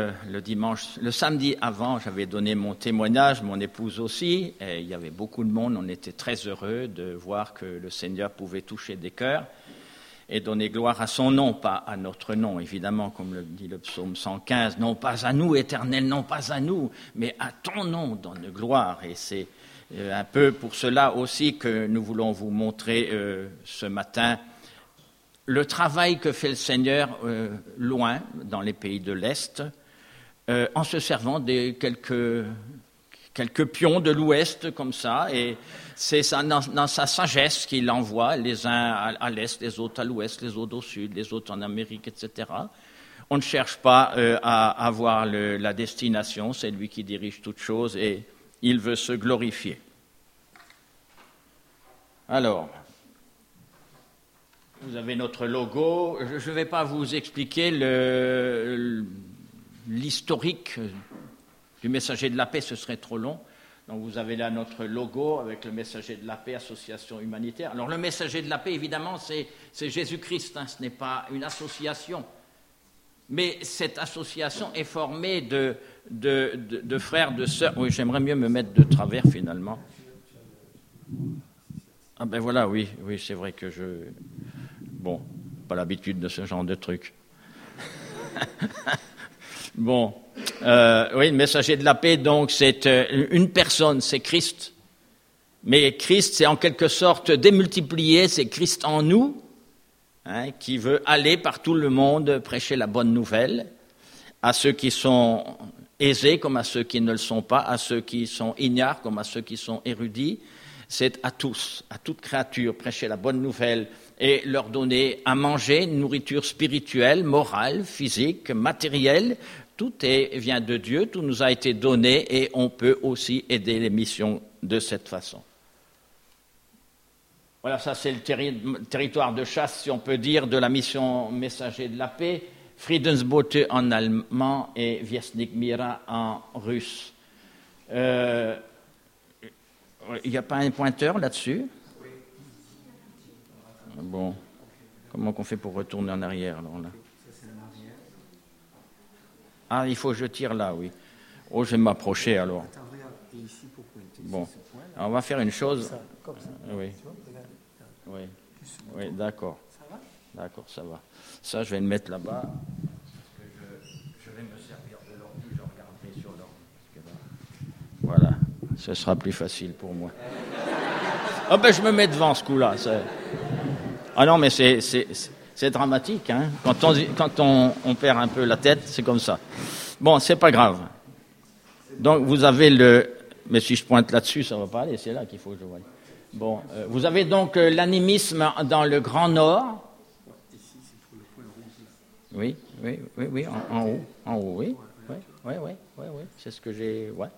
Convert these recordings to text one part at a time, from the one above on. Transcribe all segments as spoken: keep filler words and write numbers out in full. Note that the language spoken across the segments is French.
le, le dimanche, le samedi avant, j'avais donné mon témoignage, mon épouse aussi, et il y avait beaucoup de monde. On était très heureux de voir que le Seigneur pouvait toucher des cœurs et donner gloire à son nom, pas à notre nom, évidemment, comme le dit le psaume cent quinze, non pas à nous, Éternel, non pas à nous, mais à ton nom donne gloire. Et c'est un peu pour cela aussi que nous voulons vous montrer euh, ce matin le travail que fait le Seigneur euh, loin, dans les pays de l'Est, euh, en se servant de quelques, quelques pions de l'Ouest comme ça, et c'est ça, dans, dans sa sagesse qu'il envoie les uns à, à l'Est, les autres à l'Ouest, les autres au Sud, les autres en Amérique, et cetera. On ne cherche pas euh, à avoir le, la destination, c'est lui qui dirige toutes choses et il veut se glorifier. Alors, vous avez notre logo. Je ne vais pas vous expliquer le, l'historique du messager de la paix, ce serait trop long. Donc vous avez là notre logo avec le messager de la paix, association humanitaire. Alors le messager de la paix, évidemment, c'est, c'est Jésus-Christ, hein, ce n'est pas une association. Mais cette association est formée de, de, de, de frères, de sœurs. Oui, j'aimerais mieux me mettre de travers finalement. Ah ben voilà, oui, oui, c'est vrai que je... Bon, pas l'habitude de ce genre de truc. Bon, euh, oui, le messager de la paix, donc, c'est euh, une personne, c'est Christ. Mais Christ, c'est en quelque sorte démultiplié, c'est Christ en nous, hein, qui veut aller par tout le monde prêcher la bonne nouvelle à ceux qui sont aisés comme à ceux qui ne le sont pas, à ceux qui sont ignares comme à ceux qui sont érudits. C'est à tous, à toute créature, prêcher la bonne nouvelle et leur donner à manger une nourriture spirituelle, morale, physique, matérielle. Tout est, vient de Dieu, tout nous a été donné et on peut aussi aider les missions de cette façon. Voilà, ça c'est le terri- territoire de chasse, si on peut dire, de la mission Messager de la paix, Friedensbote en allemand et Viesnik Mira en russe. Euh, Il n'y a pas un pointeur là-dessus ? Oui. Bon. Comment qu'on fait pour retourner en arrière alors là ? Ah, il faut que je tire là, oui. Oh, je vais m'approcher alors. Bon. Alors, on va faire une chose. Oui. Oui. Oui, d'accord. D'accord, ça va. Ça, je vais le mettre là-bas. Je vais me servir de l'ordi, je regarderai sur l'ordi. Voilà. Ce sera plus facile pour moi. Ah oh ben je me mets devant ce coup-là. C'est... Ah non, mais c'est, c'est, c'est dramatique. Hein. Quand, on, quand on, on perd un peu la tête, c'est comme ça. Bon, c'est pas grave. Donc vous avez le... Mais si je pointe là-dessus, ça va pas aller. C'est là qu'il faut que je voie. Bon, euh, vous avez donc euh, l'animisme dans le Grand Nord. Oui, oui, oui, oui, en, en haut, en haut, oui. Oui, oui, oui, oui, oui. C'est ce que j'ai... Ouais.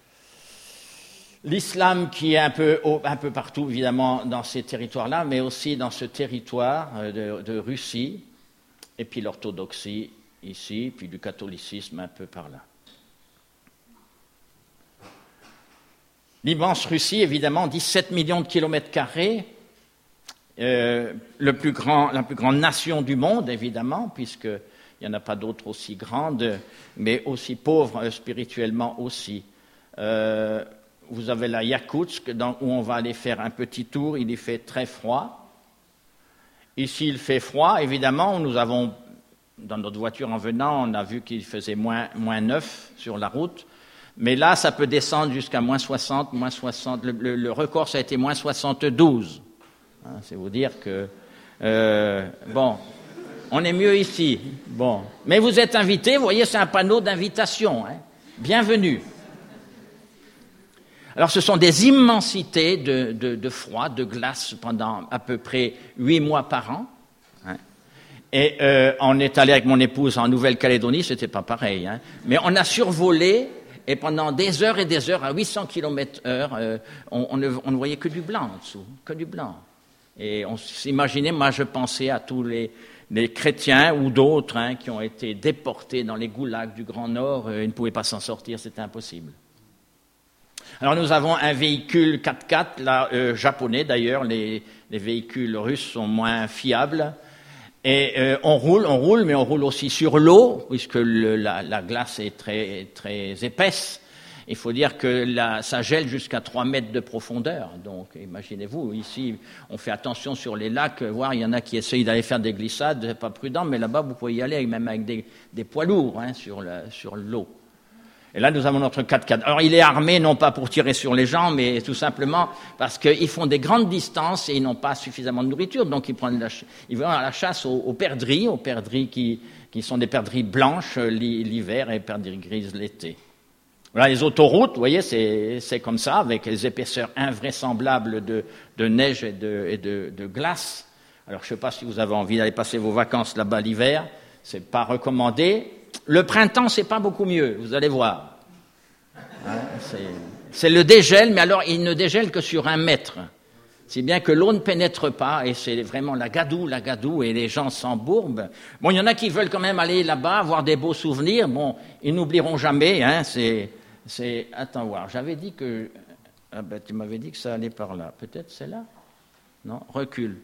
L'islam qui est un peu, un peu partout, évidemment, dans ces territoires-là, mais aussi dans ce territoire de, de Russie, et puis l'orthodoxie ici, puis du catholicisme un peu par là. L'immense Russie, évidemment, dix-sept millions de kilomètres carrés, euh, le plus grand, la plus grande nation du monde, évidemment, puisqu'il n'y en a pas d'autres aussi grandes, mais aussi pauvres spirituellement aussi. Euh, Vous avez la Yakoutsk, dans, où on va aller faire un petit tour. Il y fait très froid. Ici, il fait froid. Évidemment, nous avons, dans notre voiture en venant, on a vu qu'il faisait moins, moins neuf sur la route. Mais là, ça peut descendre jusqu'à moins soixante, moins soixante. Le, le, le record, ça a été moins soixante-douze. Hein, c'est vous dire que... Euh, bon, on est mieux ici. Bon. Mais vous êtes invités, vous voyez, c'est un panneau d'invitation. Hein. Bienvenue. Alors, ce sont des immensités de, de, de froid, de glace pendant à peu près huit mois par an. Hein. Et euh, on est allé avec mon épouse en Nouvelle-Calédonie, c'était pas pareil. Hein. Mais on a survolé, et pendant des heures et des heures, à huit cents kilomètres heure, euh, on, on, ne, on ne voyait que du blanc en dessous, que du blanc. Et on s'imaginait, moi je pensais à tous les, les chrétiens ou d'autres hein, qui ont été déportés dans les goulags du Grand Nord, euh, ils ne pouvaient pas s'en sortir, c'était impossible. Alors nous avons un véhicule quatre-quatre, là, euh, japonais d'ailleurs, les, les véhicules russes sont moins fiables, Et euh, on roule, on roule, mais on roule aussi sur l'eau, puisque le, la, la glace est très, très épaisse. Il faut dire que la, ça gèle jusqu'à trois mètres de profondeur. Donc, imaginez-vous, ici, on fait attention sur les lacs, voir, il y en a qui essayent d'aller faire des glissades, c'est pas prudent, mais là-bas, vous pouvez y aller, même avec des, des poids lourds, hein, sur, la, sur l'eau. Et là, nous avons notre quatre-quatre. Alors, il est armé, non pas pour tirer sur les gens, mais tout simplement parce qu'ils font des grandes distances et ils n'ont pas suffisamment de nourriture. Donc, ils prennent la, ils vont à la chasse aux, aux perdrix, aux perdrix qui, qui sont des perdrix blanches l'hiver et perdrix grises l'été. Voilà, les autoroutes, vous voyez, c'est, c'est comme ça, avec les épaisseurs invraisemblables de, de neige et, de, et de, de glace. Alors, je ne sais pas si vous avez envie d'aller passer vos vacances là-bas l'hiver, c'est pas recommandé. Le printemps, c'est pas beaucoup mieux, vous allez voir. Hein, c'est, c'est le dégel, mais alors il ne dégèle que sur un mètre. Si bien que l'eau ne pénètre pas, et c'est vraiment la gadoue, la gadoue, et les gens s'embourbent. Bon, il y en a qui veulent quand même aller là-bas, avoir des beaux souvenirs. Bon, ils n'oublieront jamais, hein, c'est... C'est, attends voir, j'avais dit que, ah ben, tu m'avais dit que ça allait par là, peut-être c'est là? Non, recule,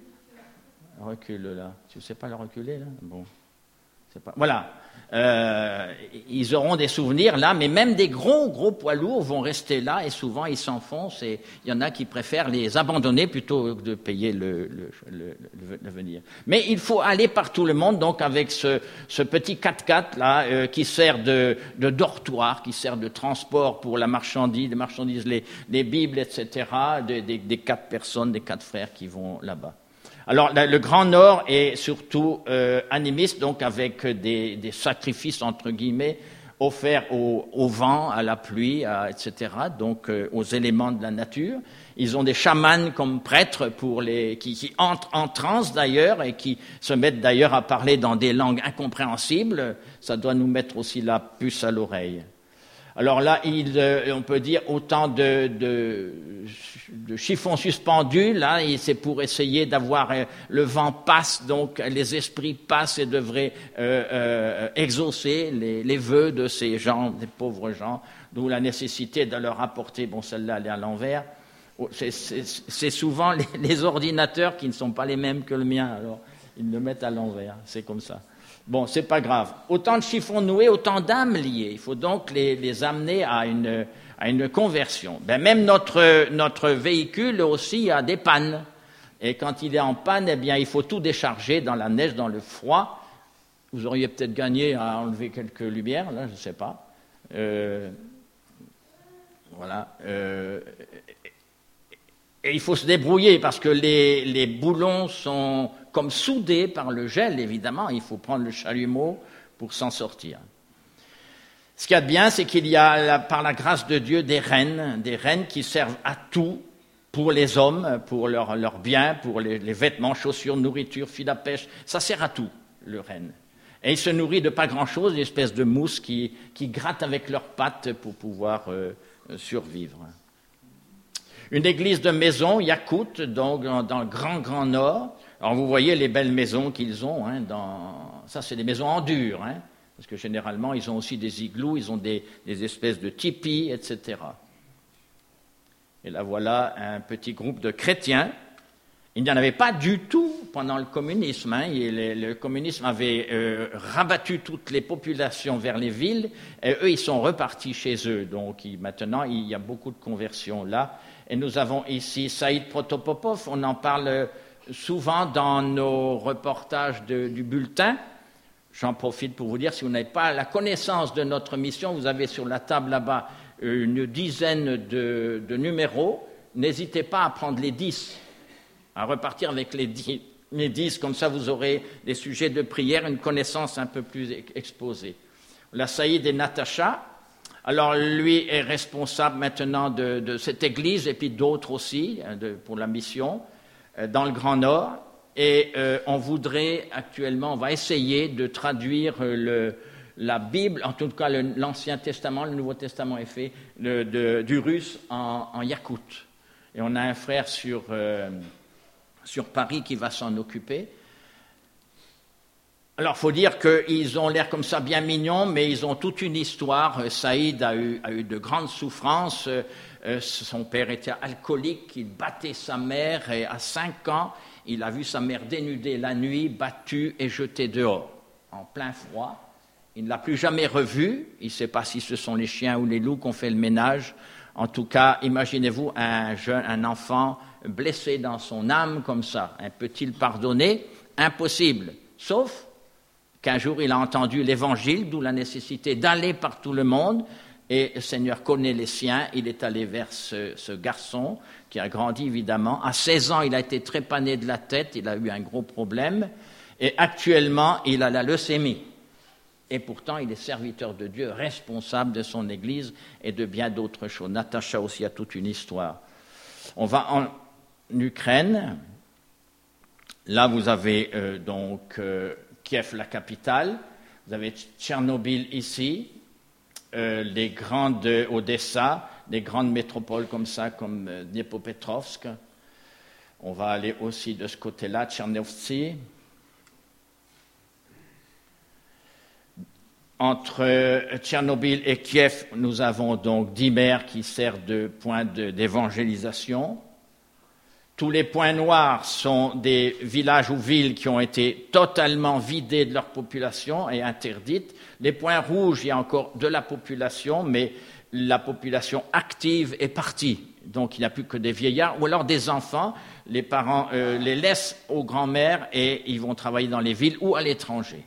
recule là, tu ne sais pas le reculer là? Bon, c'est pas, voilà, euh, ils auront des souvenirs là, mais même des gros gros poids lourds vont rester là et souvent ils s'enfoncent et il y en a qui préfèrent les abandonner plutôt que de payer le, le, le, le, le venir. Mais il faut aller par tout le monde donc avec ce, ce petit quatre-quatre là euh, qui sert de, de dortoir, qui sert de transport pour la marchandise, les marchandises, les, les Bibles, et cetera. De, de, des quatre personnes, des quatre frères qui vont là-bas. Alors, le Grand Nord est surtout euh, animiste, donc avec des, des sacrifices, entre guillemets, offerts au, au vent, à la pluie, à, et cetera, donc euh, aux éléments de la nature. Ils ont des chamans comme prêtres pour les, qui, qui entrent en transe d'ailleurs et qui se mettent d'ailleurs à parler dans des langues incompréhensibles. Ça doit nous mettre aussi la puce à l'oreille. Alors là, il, euh, on peut dire autant de, de, de chiffons suspendus. Là, et c'est pour essayer d'avoir euh, le vent passe, donc les esprits passent et devraient euh, euh, exaucer les, les vœux de ces gens, des pauvres gens, d'où la nécessité de leur apporter. Bon, celle-là, elle est à l'envers. C'est, c'est, c'est souvent les, les ordinateurs qui ne sont pas les mêmes que le mien. Alors, ils le mettent à l'envers. C'est comme ça. Bon, c'est pas grave. Autant de chiffons noués, autant d'âmes liées. Il faut donc les, les amener à une, à une conversion. Ben, même notre, notre véhicule aussi a des pannes. Et quand il est en panne, eh bien, il faut tout décharger dans la neige, dans le froid. Vous auriez peut-être gagné à enlever quelques lumières, là, je ne sais pas. Euh, voilà. Euh, et il faut se débrouiller parce que les, les boulons sont comme soudés par le gel, évidemment. Il faut prendre le chalumeau pour s'en sortir. Ce qu'il y a de bien, c'est qu'il y a, par la grâce de Dieu, des rennes, des rennes qui servent à tout pour les hommes, pour leurs leur biens, pour les, les vêtements, chaussures, nourriture, fil à pêche. Ça sert à tout, le renne. Et il se nourrit de pas grand-chose, une espèce de mousse qui, qui gratte avec leurs pattes pour pouvoir euh, survivre. Une église de maison, Yakout, donc dans le grand, grand nord. Alors vous voyez les belles maisons qu'ils ont. Hein, dans... Ça, c'est des maisons en dur, hein, parce que généralement, ils ont aussi des igloos, ils ont des, des espèces de tipis, et cetera. Et là, voilà un petit groupe de chrétiens. Il n'y en avait pas du tout pendant le communisme. Hein. Le, le communisme avait euh, rabattu toutes les populations vers les villes, et eux, ils sont repartis chez eux. Donc il, maintenant, il y a beaucoup de conversions là. Et nous avons ici Saïd Protopopov, on en parle souvent dans nos reportages de, du bulletin. J'en profite pour vous dire, si vous n'avez pas la connaissance de notre mission, vous avez sur la table là-bas une dizaine de, de numéros. N'hésitez pas à prendre les dix, à repartir avec les dix, les dix, comme ça vous aurez des sujets de prière, une connaissance un peu plus exposée. La Saïd et Natacha. Alors, lui est responsable maintenant de, de cette église et puis d'autres aussi de, pour la mission euh, dans le Grand Nord. Et euh, on voudrait actuellement, on va essayer de traduire le, la Bible, en tout cas le, l'Ancien Testament, le Nouveau Testament est fait, le, de, du russe en, en yakoute. Et on a un frère sur, euh, sur Paris qui va s'en occuper. Alors, il faut dire qu'ils ont l'air comme ça bien mignons, mais ils ont toute une histoire. Saïd a eu, a eu de grandes souffrances. Euh, son père était alcoolique, il battait sa mère et à cinq ans, il a vu sa mère dénudée la nuit, battue et jetée dehors, en plein froid. Il ne l'a plus jamais revue. Il ne sait pas si ce sont les chiens ou les loups qui ont fait le ménage. En tout cas, imaginez-vous un jeune, un enfant blessé dans son âme comme ça. Hein, peut-il pardonner? Impossible. Sauf qu'un jour, il a entendu l'Évangile, d'où la nécessité d'aller par tout le monde. Et le Seigneur connaît les siens. Il est allé vers ce, ce garçon qui a grandi, évidemment. À seize ans, il a été trépané de la tête. Il a eu un gros problème. Et actuellement, il a la leucémie. Et pourtant, il est serviteur de Dieu, responsable de son Église et de bien d'autres choses. Natacha aussi a toute une histoire. On va en Ukraine. Là, vous avez euh, donc euh, Kiev, la capitale. Vous avez Tchernobyl ici. Euh, les grandes euh, Odessa, les grandes métropoles comme ça, comme euh, Dniepropetrovsk. On va aller aussi de ce côté-là, Tchernovtsi. Entre Tchernobyl et Kiev, nous avons donc dix mers qui servent de point de, d'évangélisation. Tous les points noirs sont des villages ou villes qui ont été totalement vidés de leur population et interdites. Les points rouges, il y a encore de la population, mais la population active est partie. Donc il n'y a plus que des vieillards ou alors des enfants. Les parents euh, les laissent aux grands-mères et ils vont travailler dans les villes ou à l'étranger.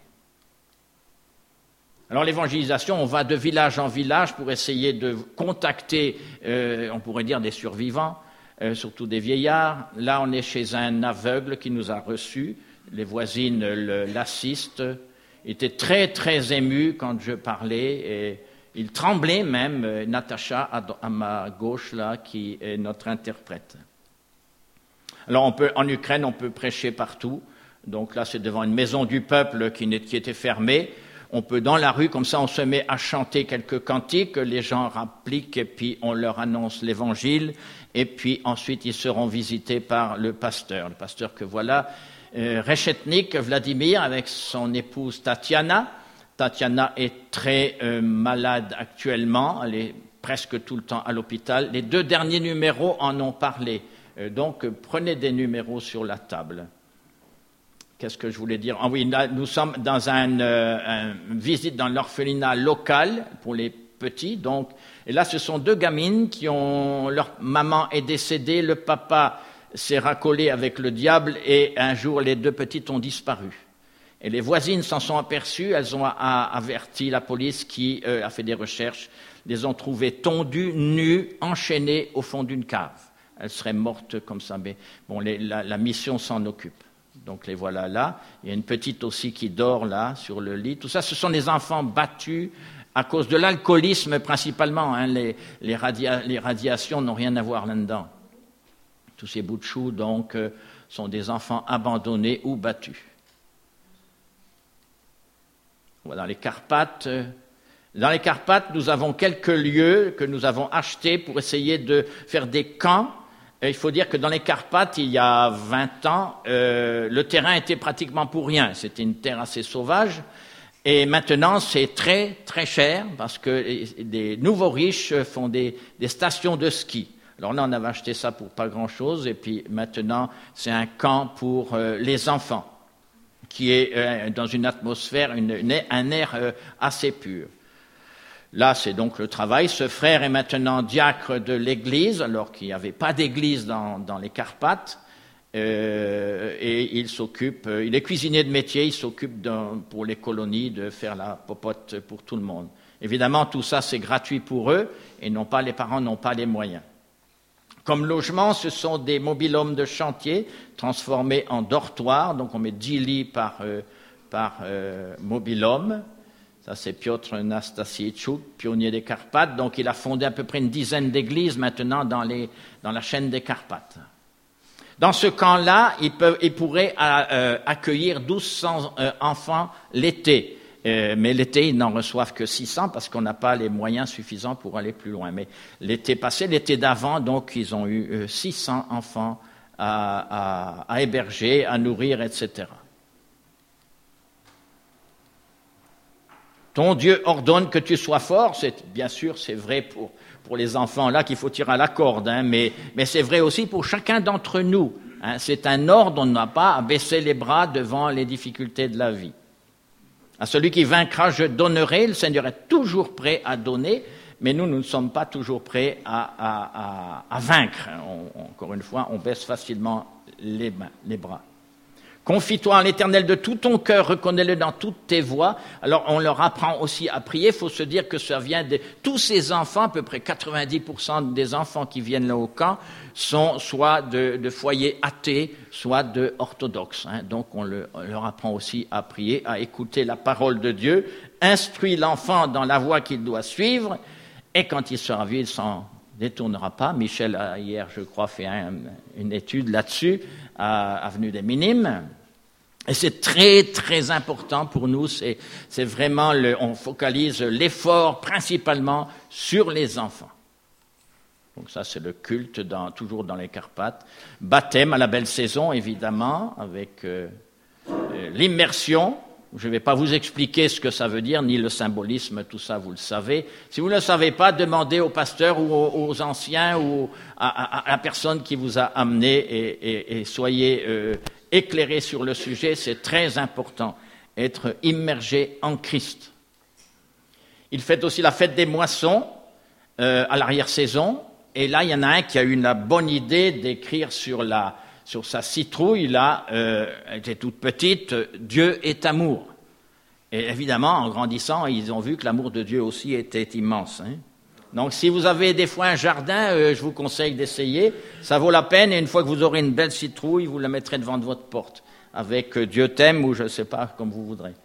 Alors l'évangélisation, on va de village en village pour essayer de contacter, euh, on pourrait dire, des survivants, euh, surtout des vieillards. Là, on est chez un aveugle qui nous a reçus. Les voisines le, l'assistent. Il était très, très ému quand je parlais. Et il tremblait même, euh, Natacha, à, à ma gauche, là, qui est notre interprète. Alors, on peut, en Ukraine, on peut prêcher partout. Donc là, c'est devant une maison du peuple qui, qui était fermée. On peut, dans la rue, comme ça, on se met à chanter quelques cantiques, les gens rappliquent et puis on leur annonce l'Évangile. Et puis ensuite, ils seront visités par le pasteur. Le pasteur que voilà, euh, Rechetnik Vladimir, avec son épouse Tatiana. Tatiana est très euh, malade actuellement, elle est presque tout le temps à l'hôpital. Les deux derniers numéros en ont parlé. Euh, donc, prenez des numéros sur la table. Qu'est-ce que je voulais dire? Ah oui, là, nous sommes dans un, euh, une visite dans l'orphelinat local pour les petits. Donc, et là, ce sont deux gamines qui ont... Leur maman est décédée, le papa s'est racolé avec le diable et un jour, les deux petites ont disparu. Et les voisines s'en sont aperçues, elles ont a, a, averti la police qui euh, a fait des recherches, les ont trouvées tondues, nues, enchaînées au fond d'une cave. Elles seraient mortes comme ça, mais bon, les, la, la mission s'en occupe. Donc les voilà là. Il y a une petite aussi qui dort là sur le lit. Tout ça, ce sont des enfants battus à cause de l'alcoolisme principalement. Hein. Les, les, radia- les radiations n'ont rien à voir là-dedans. Tous ces bouts de choux, donc, euh, sont des enfants abandonnés ou battus. Voilà, les Carpates. Dans les Carpates, nous avons quelques lieux que nous avons achetés pour essayer de faire des camps. Il faut dire que dans les Carpates, il y a vingt ans, euh, le terrain était pratiquement pour rien. C'était une terre assez sauvage. Et maintenant, c'est très, très cher parce que des nouveaux riches font des, des stations de ski. Alors là, on avait acheté ça pour pas grand-chose. Et puis maintenant, c'est un camp pour euh, les enfants qui est euh, dans une atmosphère, une, une, un air euh, assez pur. Là, c'est donc le travail. Ce frère est maintenant diacre de l'église, alors qu'il n'y avait pas d'église dans, dans les Carpates. Euh, et il s'occupe, il est cuisinier de métier, il s'occupe pour les colonies de faire la popote pour tout le monde. Évidemment, tout ça, c'est gratuit pour eux, et non pas, les parents n'ont pas les moyens. Comme logement, ce sont des mobil-homes de chantier transformés en dortoirs. Donc, on met dix lits par, euh, par euh, mobil-homme. Ça, c'est Piotr Nastasichuk, pionnier des Carpates. Donc, il a fondé à peu près une dizaine d'églises maintenant dans, les, dans la chaîne des Carpates. Dans ce camp-là, il, peut, il pourrait euh, accueillir douze cents euh, enfants l'été. Euh, mais l'été, ils n'en reçoivent que six cents parce qu'on n'a pas les moyens suffisants pour aller plus loin. Mais l'été passé, l'été d'avant, donc, ils ont eu euh, six cents enfants à, à, à héberger, à nourrir, et cetera. Ton Dieu ordonne que tu sois fort. C'est, bien sûr, c'est vrai pour, pour les enfants là qu'il faut tirer à la corde, hein, mais, mais c'est vrai aussi pour chacun d'entre nous. Hein. C'est un ordre, on n'a pas à baisser les bras devant les difficultés de la vie. À celui qui vaincra, je donnerai. Le Seigneur est toujours prêt à donner, mais nous, nous ne sommes pas toujours prêts à, à, à, à vaincre. On, encore une fois, on baisse facilement les, mains, les bras. Confie-toi en l'Éternel de tout ton cœur, reconnais-le dans toutes tes voies. Alors, on leur apprend aussi à prier. Il faut se dire que ça vient de tous ces enfants, à peu près quatre-vingt-dix pour cent des enfants qui viennent là au camp, sont soit de, de foyers athées, soit de orthodoxes. Hein. Donc, on, le, on leur apprend aussi à prier, à écouter la parole de Dieu. Instruis l'enfant dans la voie qu'il doit suivre, et quand il sera vieux, il s'en détournera pas. Michel a hier, je crois, fait un, une étude là-dessus, à Avenue des Minimes. Et c'est très, très important pour nous. C'est, c'est vraiment, le, on focalise l'effort principalement sur les enfants. Donc ça, c'est le culte, dans, toujours dans les Carpates. Baptême à la belle saison, évidemment, avec euh, euh, l'immersion. Je ne vais pas vous expliquer ce que ça veut dire, ni le symbolisme, tout ça, vous le savez. Si vous ne le savez pas, demandez au pasteur ou aux, aux anciens ou à, à, à la personne qui vous a amené et, et, et soyez euh, éclairés sur le sujet. C'est très important, être immergé en Christ. Il fait aussi la fête des moissons euh, à l'arrière-saison. Et là, il y en a un qui a eu la bonne idée d'écrire sur la... Sur sa citrouille, là, euh, elle était toute petite, « Dieu est amour ». Et évidemment, en grandissant, ils ont vu que l'amour de Dieu aussi était immense. Hein. Donc, si vous avez des fois un jardin, euh, je vous conseille d'essayer. Ça vaut la peine, et une fois que vous aurez une belle citrouille, vous la mettrez devant votre porte, avec euh, « Dieu t'aime » ou je ne sais pas, comme vous voudrez.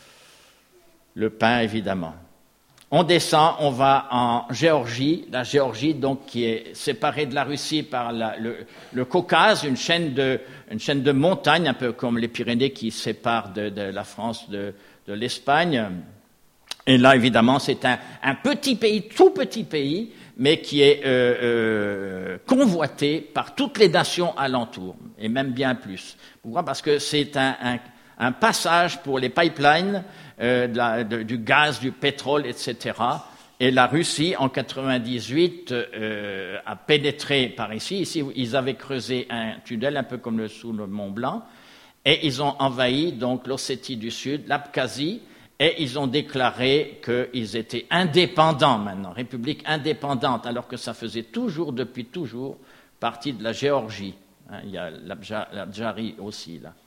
Le pain, évidemment. On descend, on va en Géorgie, la Géorgie donc qui est séparée de la Russie par la, le, le Caucase, une chaîne de, une chaîne de montagnes, un peu comme les Pyrénées qui séparent de, de la France de, de l'Espagne. Et là, évidemment, c'est un, un petit pays, tout petit pays, mais qui est euh, euh, convoité par toutes les nations alentours, et même bien plus. Pourquoi ? Parce que c'est un, un, un passage pour les pipelines, Euh, de la, de, du gaz, du pétrole, et cetera. Et la Russie, en quatre-vingt-dix-huit, euh, a pénétré par ici. Ici, ils avaient creusé un tunnel, un peu comme le, sous le Mont Blanc, et ils ont envahi donc l'Ossétie du Sud, l'Abkhazie, et ils ont déclaré qu'ils étaient indépendants maintenant, république indépendante, alors que ça faisait toujours, depuis toujours, partie de la Géorgie. Hein, il y a l'Abjarie aussi, là.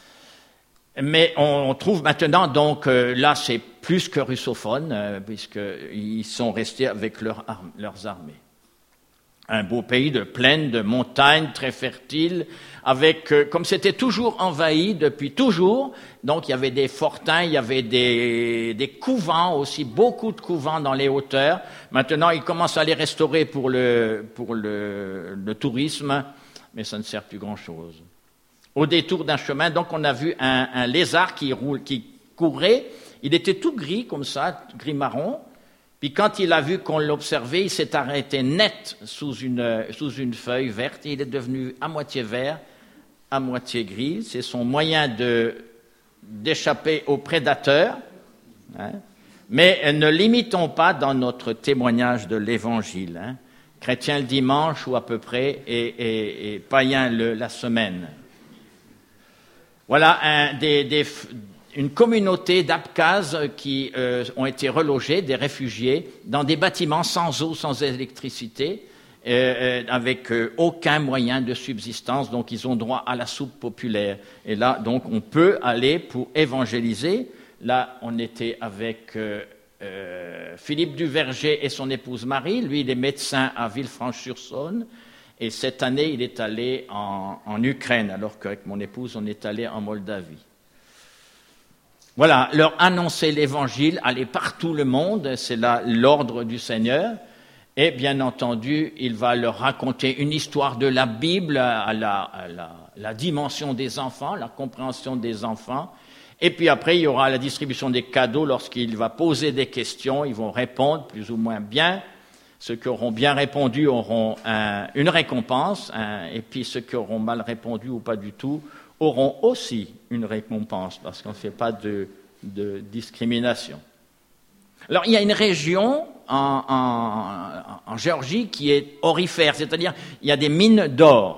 Mais on trouve maintenant, donc euh, là c'est plus que russophone, euh, puisqu'ils sont restés avec leur arme, leurs armées. Un beau pays de plaines, de montagnes, très fertile, avec, euh, comme c'était toujours envahi depuis toujours, donc il y avait des fortins, il y avait des, des couvents aussi, beaucoup de couvents dans les hauteurs. Maintenant, ils commencent à les restaurer pour le, pour le, le tourisme, mais ça ne sert plus grand-chose. Au détour d'un chemin, donc on a vu un, un lézard qui, roule, qui courait. Il était tout gris comme ça, gris-marron. Puis quand il a vu qu'on l'observait, il s'est arrêté net sous une, sous une feuille verte. Et il est devenu à moitié vert, à moitié gris. C'est son moyen de, d'échapper aux prédateurs. Hein. Mais ne l'imitons pas dans notre témoignage de l'Évangile. Hein. Chrétien le dimanche ou à peu près, et, et, et païen le, la semaine. Voilà un, des, des, une communauté d'Abkhazes qui euh, ont été relogés, des réfugiés, dans des bâtiments sans eau, sans électricité, euh, avec euh, aucun moyen de subsistance. Donc, ils ont droit à la soupe populaire. Et là, donc, on peut aller pour évangéliser. Là, on était avec euh, euh, Philippe Duverger et son épouse Marie. Lui, il est médecin à Villefranche-sur-Saône. Et cette année, il est allé en, en Ukraine, alors qu'avec mon épouse, on est allé en Moldavie. Voilà, leur annoncer l'Évangile, aller partout le monde, c'est là l'ordre du Seigneur. Et bien entendu, il va leur raconter une histoire de la Bible à la, à la, la dimension des enfants, la compréhension des enfants. Et puis après, il y aura la distribution des cadeaux lorsqu'il va poser des questions. Ils vont répondre plus ou moins bien. Ceux qui auront bien répondu auront un, une récompense, un, et puis ceux qui auront mal répondu ou pas du tout auront aussi une récompense, parce qu'on ne fait pas de, de discrimination. Alors, il y a une région en, en, en Géorgie qui est aurifère, c'est-à-dire il y a des mines d'or.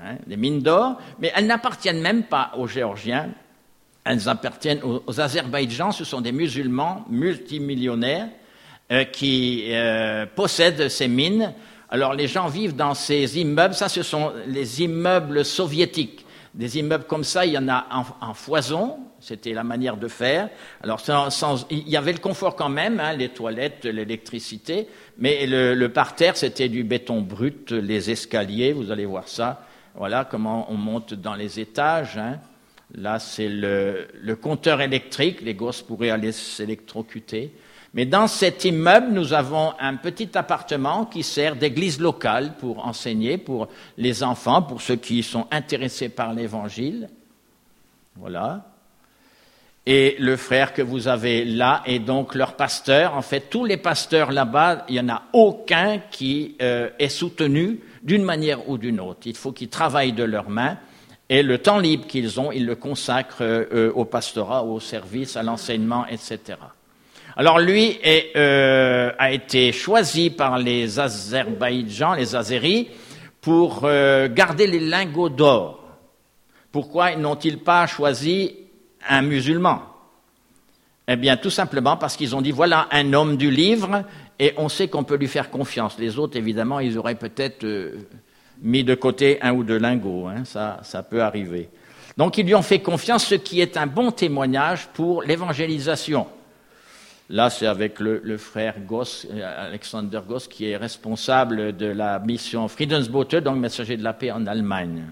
hein, des mines d'or, mais elles n'appartiennent même pas aux Géorgiens, elles appartiennent aux, aux Azerbaïdjans, ce sont des musulmans multimillionnaires euh, qui euh, possèdent ces mines. Alors les gens vivent dans ces immeubles, ça ce sont les immeubles soviétiques. Des immeubles comme ça, il y en a en, en foison, c'était la manière de faire. Alors sans, sans, il y avait le confort quand même, hein, les toilettes, l'électricité, mais le, le parterre c'était du béton brut, les escaliers, vous allez voir ça. Voilà comment on monte dans les étages. Hein. Là c'est le, le compteur électrique, les gosses pourraient aller s'électrocuter. Mais dans cet immeuble, nous avons un petit appartement qui sert d'église locale pour enseigner, pour les enfants, pour ceux qui sont intéressés par l'Évangile. Voilà. Et le frère que vous avez là est donc leur pasteur. En fait, tous les pasteurs là-bas, il n'y en a aucun qui euh, est soutenu d'une manière ou d'une autre. Il faut qu'ils travaillent de leurs mains. Et le temps libre qu'ils ont, ils le consacrent euh, au pastorat, au service, à l'enseignement, et cetera. Alors lui est, euh, a été choisi par les Azerbaïdjans, les Azéris, pour euh, garder les lingots d'or. Pourquoi n'ont-ils pas choisi un musulman? Eh bien, tout simplement parce qu'ils ont dit, voilà un homme du livre, et on sait qu'on peut lui faire confiance. Les autres, évidemment, ils auraient peut-être euh, mis de côté un ou deux lingots. Hein, ça, ça peut arriver. Donc, ils lui ont fait confiance, ce qui est un bon témoignage pour l'évangélisation. Là, c'est avec le, le frère Goss, Alexander Goss, qui est responsable de la mission Friedensbote, donc messager de la paix en Allemagne.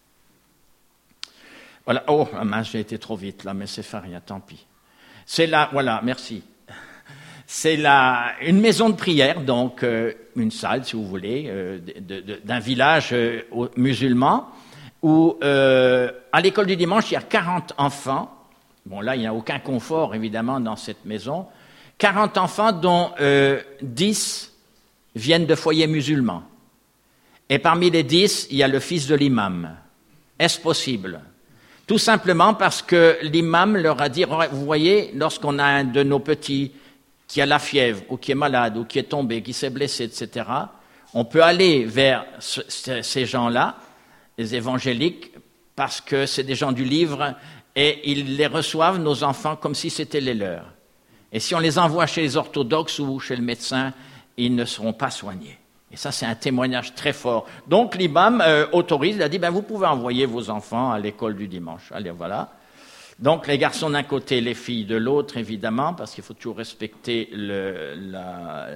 Voilà. Oh, mince, j'ai été trop vite là, mais c'est pas rien, tant pis. C'est là, voilà, merci. C'est là une maison de prière, donc euh, une salle, si vous voulez, euh, de, de, d'un village euh, musulman, où euh, à l'école du dimanche, il y a quarante enfants. Bon, là, il n'y a aucun confort, évidemment, dans cette maison. quarante enfants, dont euh, dix viennent de foyers musulmans. Et parmi les dix, il y a le fils de l'imam. Est-ce possible? Tout simplement parce que l'imam leur a dit, vous voyez, lorsqu'on a un de nos petits qui a la fièvre, ou qui est malade, ou qui est tombé, qui s'est blessé, et cetera, on peut aller vers ce, ces gens-là, les évangéliques, parce que c'est des gens du livre, et ils les reçoivent, nos enfants, comme si c'était les leurs. Et si on les envoie chez les orthodoxes ou chez le médecin, ils ne seront pas soignés. Et ça, c'est un témoignage très fort. Donc l'imam euh, autorise, il a dit, ben, vous pouvez envoyer vos enfants à l'école du dimanche. Allez, voilà. Donc les garçons d'un côté, les filles de l'autre, évidemment, parce qu'il faut toujours respecter le, la,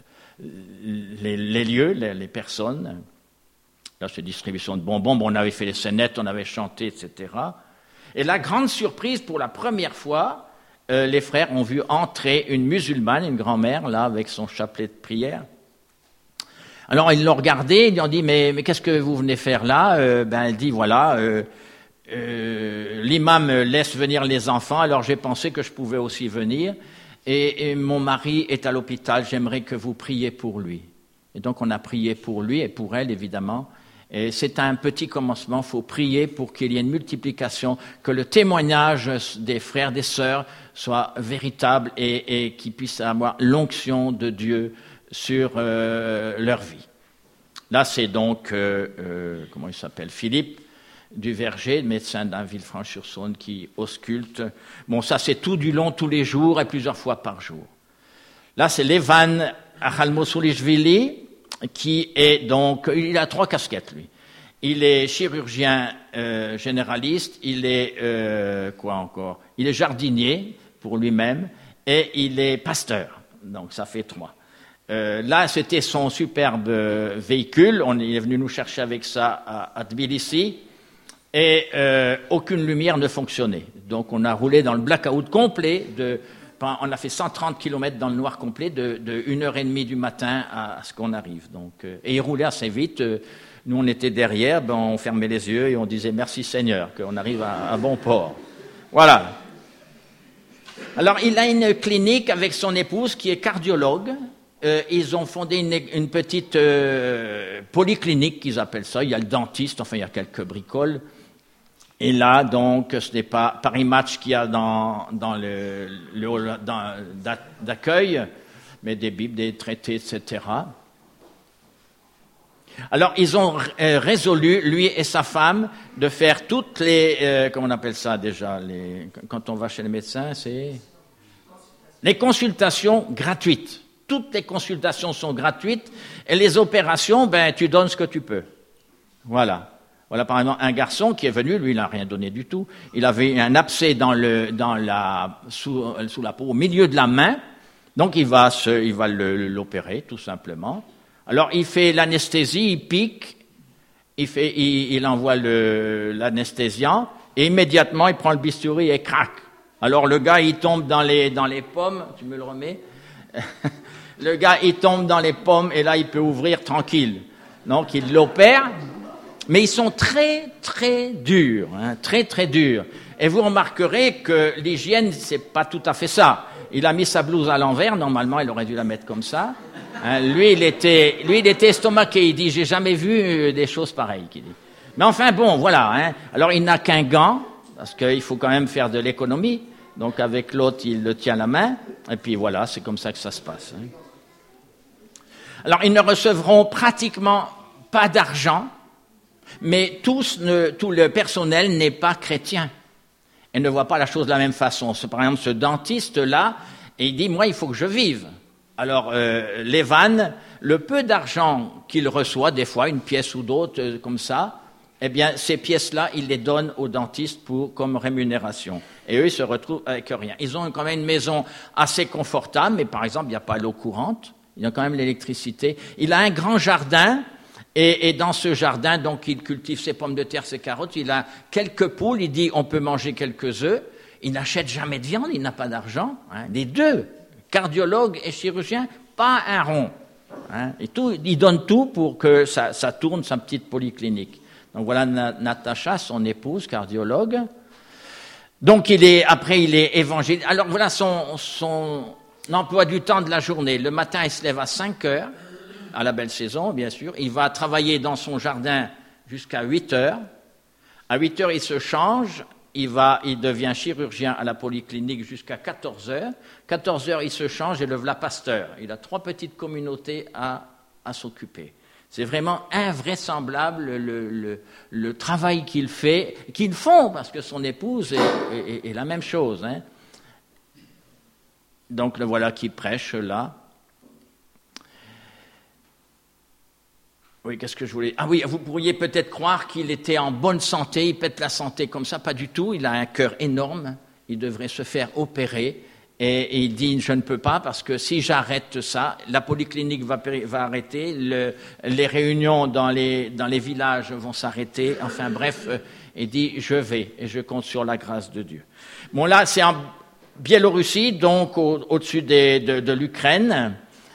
les, les lieux, les, les personnes. Là, c'est distribution de bonbons. Bon, on avait fait les scénettes, on avait chanté, et cetera. Et la grande surprise, pour la première fois, Euh, les frères ont vu entrer une musulmane, une grand-mère, là, avec son chapelet de prière. Alors, ils l'ont regardée, ils lui ont dit, mais, mais qu'est-ce que vous venez faire là? euh, Ben, elle dit, voilà, euh, euh, l'imam laisse venir les enfants, alors j'ai pensé que je pouvais aussi venir, et, et mon mari est à l'hôpital, j'aimerais que vous priez pour lui. Et donc, on a prié pour lui et pour elle, évidemment. Et c'est un petit commencement, il faut prier pour qu'il y ait une multiplication, que le témoignage des frères, des sœurs soit véritable et, et qu'ils puissent avoir l'onction de Dieu sur euh, leur vie. Là, c'est donc, euh, euh, comment il s'appelle, Philippe du Verger, médecin d'un Villefranche-sur-Saône qui ausculte. Bon, ça c'est tout du long, tous les jours et plusieurs fois par jour. Là, c'est Levan Achalmosoulishvili, qui est donc, il a trois casquettes, lui. Il est chirurgien euh, généraliste, il est, euh, quoi encore? Il est jardinier pour lui-même, et il est pasteur. Donc, ça fait trois. Euh, là, c'était son superbe véhicule. On il est venu nous chercher avec ça à, à Tbilissi, et euh, aucune lumière ne fonctionnait. Donc, on a roulé dans le blackout complet de... On a fait cent trente kilomètres dans le noir complet de, de une heure et demie du matin à, à ce qu'on arrive. Donc, euh, et il roulait assez vite. Euh, nous, on était derrière, ben, on fermait les yeux et on disait merci Seigneur, qu'on arrive à, à bon port. Voilà. Alors, il a une clinique avec son épouse qui est cardiologue. Euh, ils ont fondé une, une petite euh, polyclinique qu'ils appellent ça. Il y a le dentiste, enfin, il y a quelques bricoles. Et là, donc, ce n'est pas Paris Match qu'il y a dans, dans le, le hall d'accueil, mais des bibles, des traités, et cetera. Alors, ils ont euh, résolu, lui et sa femme, de faire toutes les... Euh, comment on appelle ça déjà les, quand on va chez les médecins, c'est... Les consultations gratuites. Toutes les consultations sont gratuites. Et les opérations, ben, tu donnes ce que tu peux. Voilà. Voilà, par exemple, un garçon qui est venu, lui, il n'a rien donné du tout. Il avait un abcès dans le, dans la, sous, sous la peau, au milieu de la main. Donc, il va se, il va le, l'opérer, tout simplement. Alors, il fait l'anesthésie, il pique, il fait, il, il envoie le, l'anesthésiant, et immédiatement, il prend le bistouri et crac. Alors, le gars, il tombe dans les, dans les pommes. Tu me le remets? Le gars, il tombe dans les pommes, et là, il peut ouvrir tranquille. Donc, il l'opère. Mais ils sont très, très durs, hein, très, très durs. Et vous remarquerez que l'hygiène, c'est pas tout à fait ça. Il a mis sa blouse à l'envers, normalement, il aurait dû la mettre comme ça. Hein, lui, il était, lui, il était estomaqué. Il dit, j'ai jamais vu des choses pareilles, qu'il dit. Mais enfin, bon, voilà, hein. Alors, il n'a qu'un gant, parce qu'il faut quand même faire de l'économie. Donc, avec l'autre, il le tient la main. Et puis, voilà, c'est comme ça que ça se passe. Hein. Alors, ils ne recevront pratiquement pas d'argent. Mais tous ne, tout le personnel n'est pas chrétien et ne voit pas la chose de la même façon. Par exemple, ce dentiste-là, il dit, moi, il faut que je vive. Alors, euh, Lévan, le peu d'argent qu'il reçoit, des fois, une pièce ou d'autres, euh, comme ça, eh bien, ces pièces-là, il les donne aux dentistes pour, comme rémunération. Et eux, ils se retrouvent avec rien. Ils ont quand même une maison assez confortable, mais par exemple, il n'y a pas l'eau courante, il y a quand même l'électricité. Il a un grand jardin. Et, et dans ce jardin, donc, il cultive ses pommes de terre, ses carottes. Il a quelques poules. Il dit, on peut manger quelques œufs. Il n'achète jamais de viande. Il n'a pas d'argent. Hein. Les deux, cardiologue et chirurgien, pas un rond. Hein. Et tout, il donne tout pour que ça, ça tourne, sa petite polyclinique. Donc voilà Natacha, son épouse, cardiologue. Donc il est, après, il est évangile. Alors voilà son, son emploi du temps de la journée. Le matin, il se lève à cinq heures. À la belle saison, bien sûr. Il va travailler dans son jardin jusqu'à huit heures. À huit heures, il se change. Il, va, il devient chirurgien à la polyclinique jusqu'à quatorze heures. quatorze heures, il se change et le voilà pasteur. Il a trois petites communautés à, à s'occuper. C'est vraiment invraisemblable le, le, le travail qu'il fait, qu'ils font, parce que son épouse est, est, est la même chose. Hein. Donc le voilà qui prêche là. Oui, qu'est-ce que je voulais... Ah oui, vous pourriez peut-être croire qu'il était en bonne santé, il pète la santé comme ça, pas du tout, il a un cœur énorme, il devrait se faire opérer, et, et il dit, je ne peux pas, parce que si j'arrête ça, la polyclinique va, va arrêter, le, les réunions dans les, dans les villages vont s'arrêter, enfin bref, euh, il dit, je vais, et je compte sur la grâce de Dieu. Bon là, c'est en Biélorussie, donc au, au-dessus des, de, de l'Ukraine,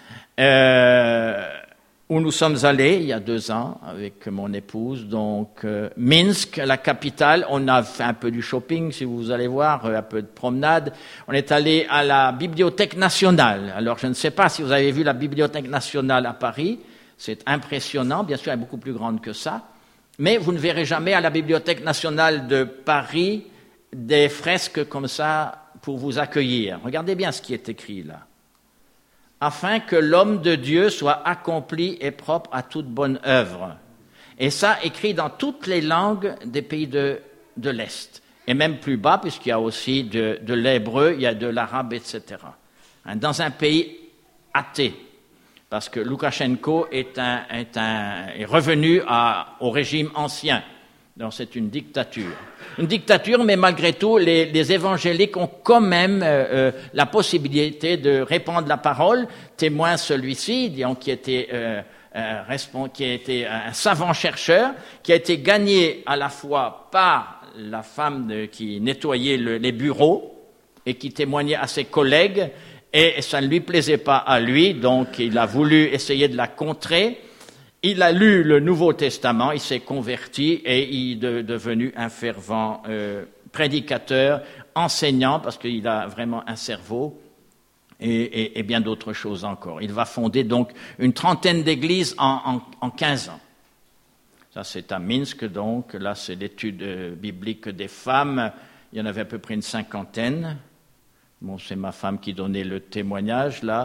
euh, où nous sommes allés il y a deux ans avec mon épouse, donc euh, Minsk, la capitale. On a fait un peu du shopping, si vous allez voir, un peu de promenade. On est allé à la Bibliothèque nationale. Alors, je ne sais pas si vous avez vu la Bibliothèque nationale à Paris. C'est impressionnant. Bien sûr, elle est beaucoup plus grande que ça. Mais vous ne verrez jamais à la Bibliothèque nationale de Paris des fresques comme ça pour vous accueillir. Regardez bien ce qui est écrit là. Afin que l'homme de Dieu soit accompli et propre à toute bonne œuvre. Et ça, écrit dans toutes les langues des pays de, de l'Est. Et même plus bas, puisqu'il y a aussi de, de l'hébreu, il y a de l'arabe, et cetera. Hein, dans un pays athée. Parce que Loukachenko est, un, est, un, est revenu à, au régime ancien. Donc c'est une dictature. Une dictature, mais malgré tout, les, les évangéliques ont quand même euh, euh, la possibilité de répandre la parole. Témoin celui-ci, disons, qui était, euh, euh, qui a été un savant chercheur, qui a été gagné à la fois par la femme de, qui nettoyait le, les bureaux et qui témoignait à ses collègues, et ça ne lui plaisait pas à lui, donc il a voulu essayer de la contrer. Il a lu le Nouveau Testament, il s'est converti et il est devenu un fervent euh, prédicateur, enseignant, parce qu'il a vraiment un cerveau, et, et, et bien d'autres choses encore. Il va fonder donc une trentaine d'églises en, en, en quinze ans. Ça, c'est à Minsk, donc. Là, c'est l'étude biblique des femmes. Il y en avait à peu près une cinquantaine. Bon, c'est ma femme qui donnait le témoignage, là.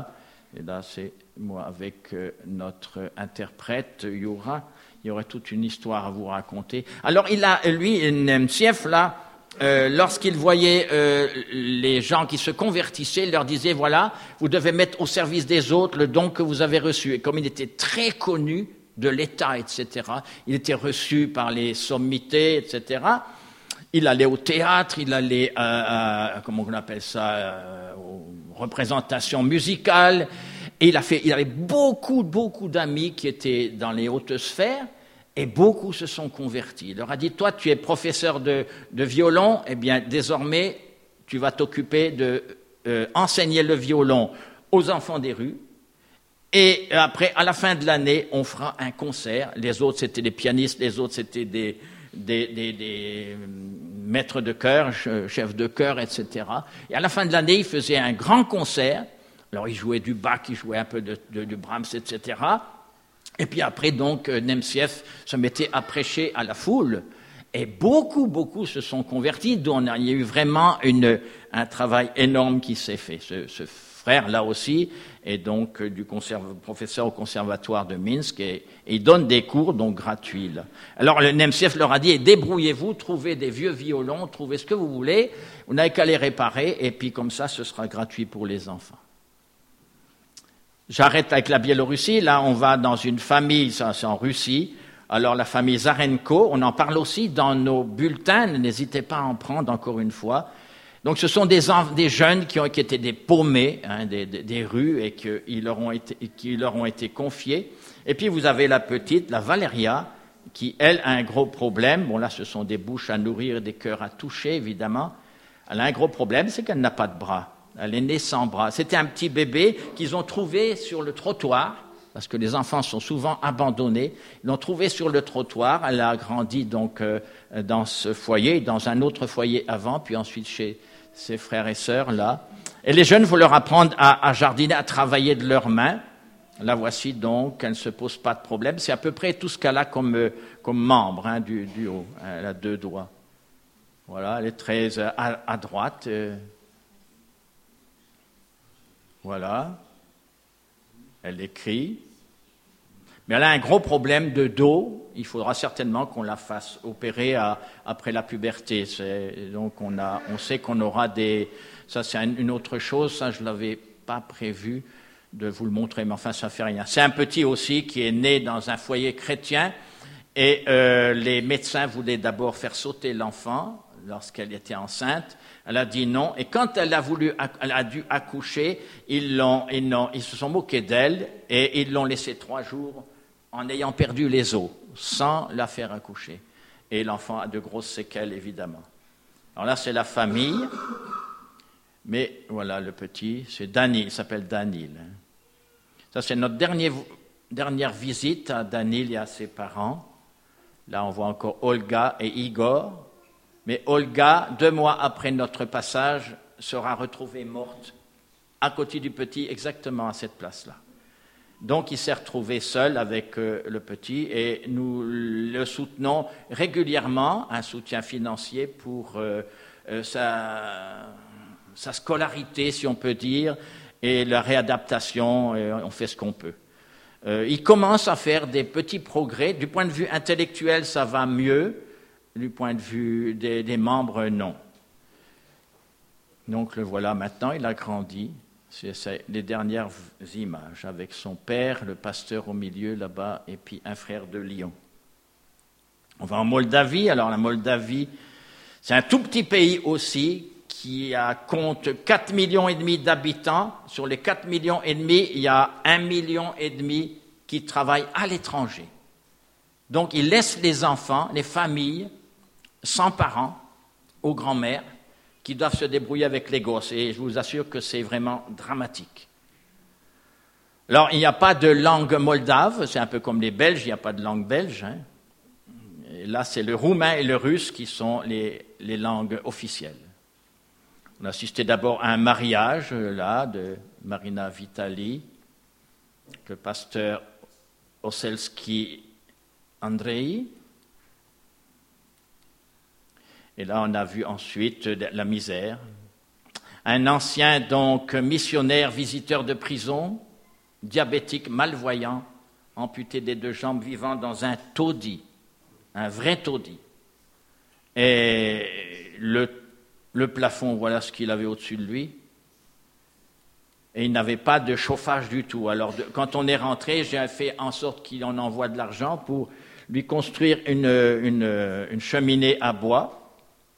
Et là, c'est moi avec euh, notre interprète, Youra. Il y aurait toute une histoire à vous raconter. Alors, il a, lui, Nemtsiev, là, euh, lorsqu'il voyait euh, les gens qui se convertissaient, il leur disait, voilà, vous devez mettre au service des autres le don que vous avez reçu. Et comme il était très connu de l'État, et cetera, il était reçu par les sommités, et cetera, il allait au théâtre, il allait à, à comment on appelle ça, euh, aux représentations musicales. Et il a fait, il avait beaucoup, beaucoup d'amis qui étaient dans les hautes sphères, et beaucoup se sont convertis. Il leur a dit, toi, tu es professeur de, de violon, eh bien, désormais, tu vas t'occuper de euh, enseigner le violon aux enfants des rues. Et après, à la fin de l'année, on fera un concert. Les autres, c'était des pianistes, les autres, c'était des, des, des, des maîtres de chœur, chefs de chœur, et cetera. Et à la fin de l'année, il faisait un grand concert. Alors, il jouait du Bach, il jouait un peu de, de, de Brahms, et cetera. Et puis après, donc, Nemtsiev se mettait à prêcher à la foule. Et beaucoup, beaucoup se sont convertis, dont il y a eu vraiment une, un travail énorme qui s'est fait. Ce, ce frère, là aussi, est donc du conserv- professeur au conservatoire de Minsk, et, et il donne des cours, donc gratuits. Là. Alors, le Nemtsiev leur a dit, débrouillez-vous, trouvez des vieux violons, trouvez ce que vous voulez, vous n'avez qu'à les réparer, et puis comme ça, ce sera gratuit pour les enfants. J'arrête avec la Biélorussie. Là, on va dans une famille, ça c'est en Russie. Alors, la famille Zarenko, on en parle aussi dans nos bulletins. N'hésitez pas à en prendre encore une fois. Donc, ce sont des, des jeunes qui, ont, qui étaient des paumés, hein, des, des, des rues, et qui leur, ont été, qui leur ont été confiés. Et puis, vous avez la petite, la Valéria, qui, elle, a un gros problème. Bon, là, ce sont des bouches à nourrir, des cœurs à toucher, évidemment. Elle a un gros problème, c'est qu'elle n'a pas de bras. Elle est née sans bras. C'était un petit bébé qu'ils ont trouvé sur le trottoir, parce que les enfants sont souvent abandonnés. Ils l'ont trouvé sur le trottoir. Elle a grandi donc euh, dans ce foyer, dans un autre foyer avant, puis ensuite chez ses frères et sœurs là. Et les jeunes, il faut leur apprendre à, à jardiner, à travailler de leurs mains. La voici donc, elle ne se pose pas de problème. C'est à peu près tout ce qu'elle a comme, euh, comme membre hein, du, du haut. Elle a deux doigts. Voilà, elle est très euh, à, à droite. Euh, Voilà, elle écrit, mais elle a un gros problème de dos. Il faudra certainement qu'on la fasse opérer à, après la puberté. C'est, donc on, a, on sait qu'on aura des... Ça c'est une autre chose, ça je ne l'avais pas prévu de vous le montrer, mais enfin ça ne fait rien. C'est un petit aussi qui est né dans un foyer chrétien et euh, les médecins voulaient d'abord faire sauter l'enfant lorsqu'elle était enceinte. Elle a dit non, et quand elle a voulu, elle a dû accoucher, ils l'ont, ils, l'ont, ils se sont moqués d'elle et ils l'ont laissée trois jours en ayant perdu les os, sans la faire accoucher. Et l'enfant a de grosses séquelles, évidemment. Alors là, c'est la famille, mais voilà, le petit, c'est Danil, il s'appelle Danil. Ça, c'est notre dernier, dernière visite à Danil et à ses parents. Là, on voit encore Olga et Igor. Mais Olga, deux mois après notre passage, sera retrouvée morte à côté du petit, exactement à cette place-là. Donc, il s'est retrouvé seul avec euh, le petit et nous le soutenons régulièrement, un soutien financier pour euh, euh, sa, sa scolarité, si on peut dire, et la réadaptation, et on fait ce qu'on peut. Euh, il commence à faire des petits progrès. Du point de vue intellectuel, ça va mieux. Du point de vue des, des membres, non. Donc le voilà maintenant, il a grandi. C'est, c'est les dernières images avec son père, le pasteur au milieu là-bas, et puis un frère de Lyon. On va en Moldavie. Alors la Moldavie, c'est un tout petit pays aussi qui a, compte quatre millions et demi d'habitants. Sur les quatre millions et demi, il y a un million et demi qui travaillent à l'étranger. Donc il laisse les enfants, les familles, sans parents, aux grands-mères, qui doivent se débrouiller avec les gosses. Et je vous assure que c'est vraiment dramatique. Alors, il n'y a pas de langue moldave, c'est un peu comme les Belges, il n'y a pas de langue belge. Hein. Et là, c'est le roumain et le russe qui sont les, les langues officielles. On a assisté d'abord à un mariage, là, de Marina Vitali, le pasteur Oselski Andrei. Et là, on a vu ensuite la misère. Un ancien, donc, missionnaire, visiteur de prison, diabétique, malvoyant, amputé des deux jambes, vivant dans un taudis, un vrai taudis. Et le, le plafond, voilà ce qu'il avait au-dessus de lui. Et il n'avait pas de chauffage du tout. Alors, de, quand on est rentré, j'ai fait en sorte qu'il en envoie de l'argent pour lui construire une, une, une cheminée à bois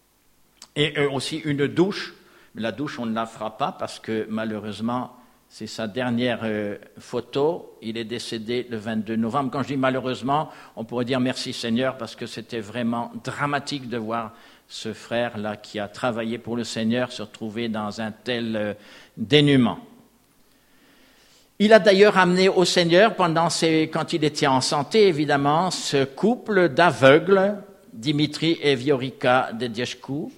et aussi une douche. Mais la douche, on ne la fera pas parce que malheureusement, c'est sa dernière euh, photo. Il est décédé le vingt-deux novembre. Quand je dis malheureusement, on pourrait dire merci Seigneur parce que c'était vraiment dramatique de voir ce frère-là qui a travaillé pour le Seigneur se retrouver dans un tel euh, dénuement. Il a d'ailleurs amené au Seigneur, pendant ses, quand il était en santé, évidemment, ce couple d'aveugles, Dimitri et Viorica Dediescu.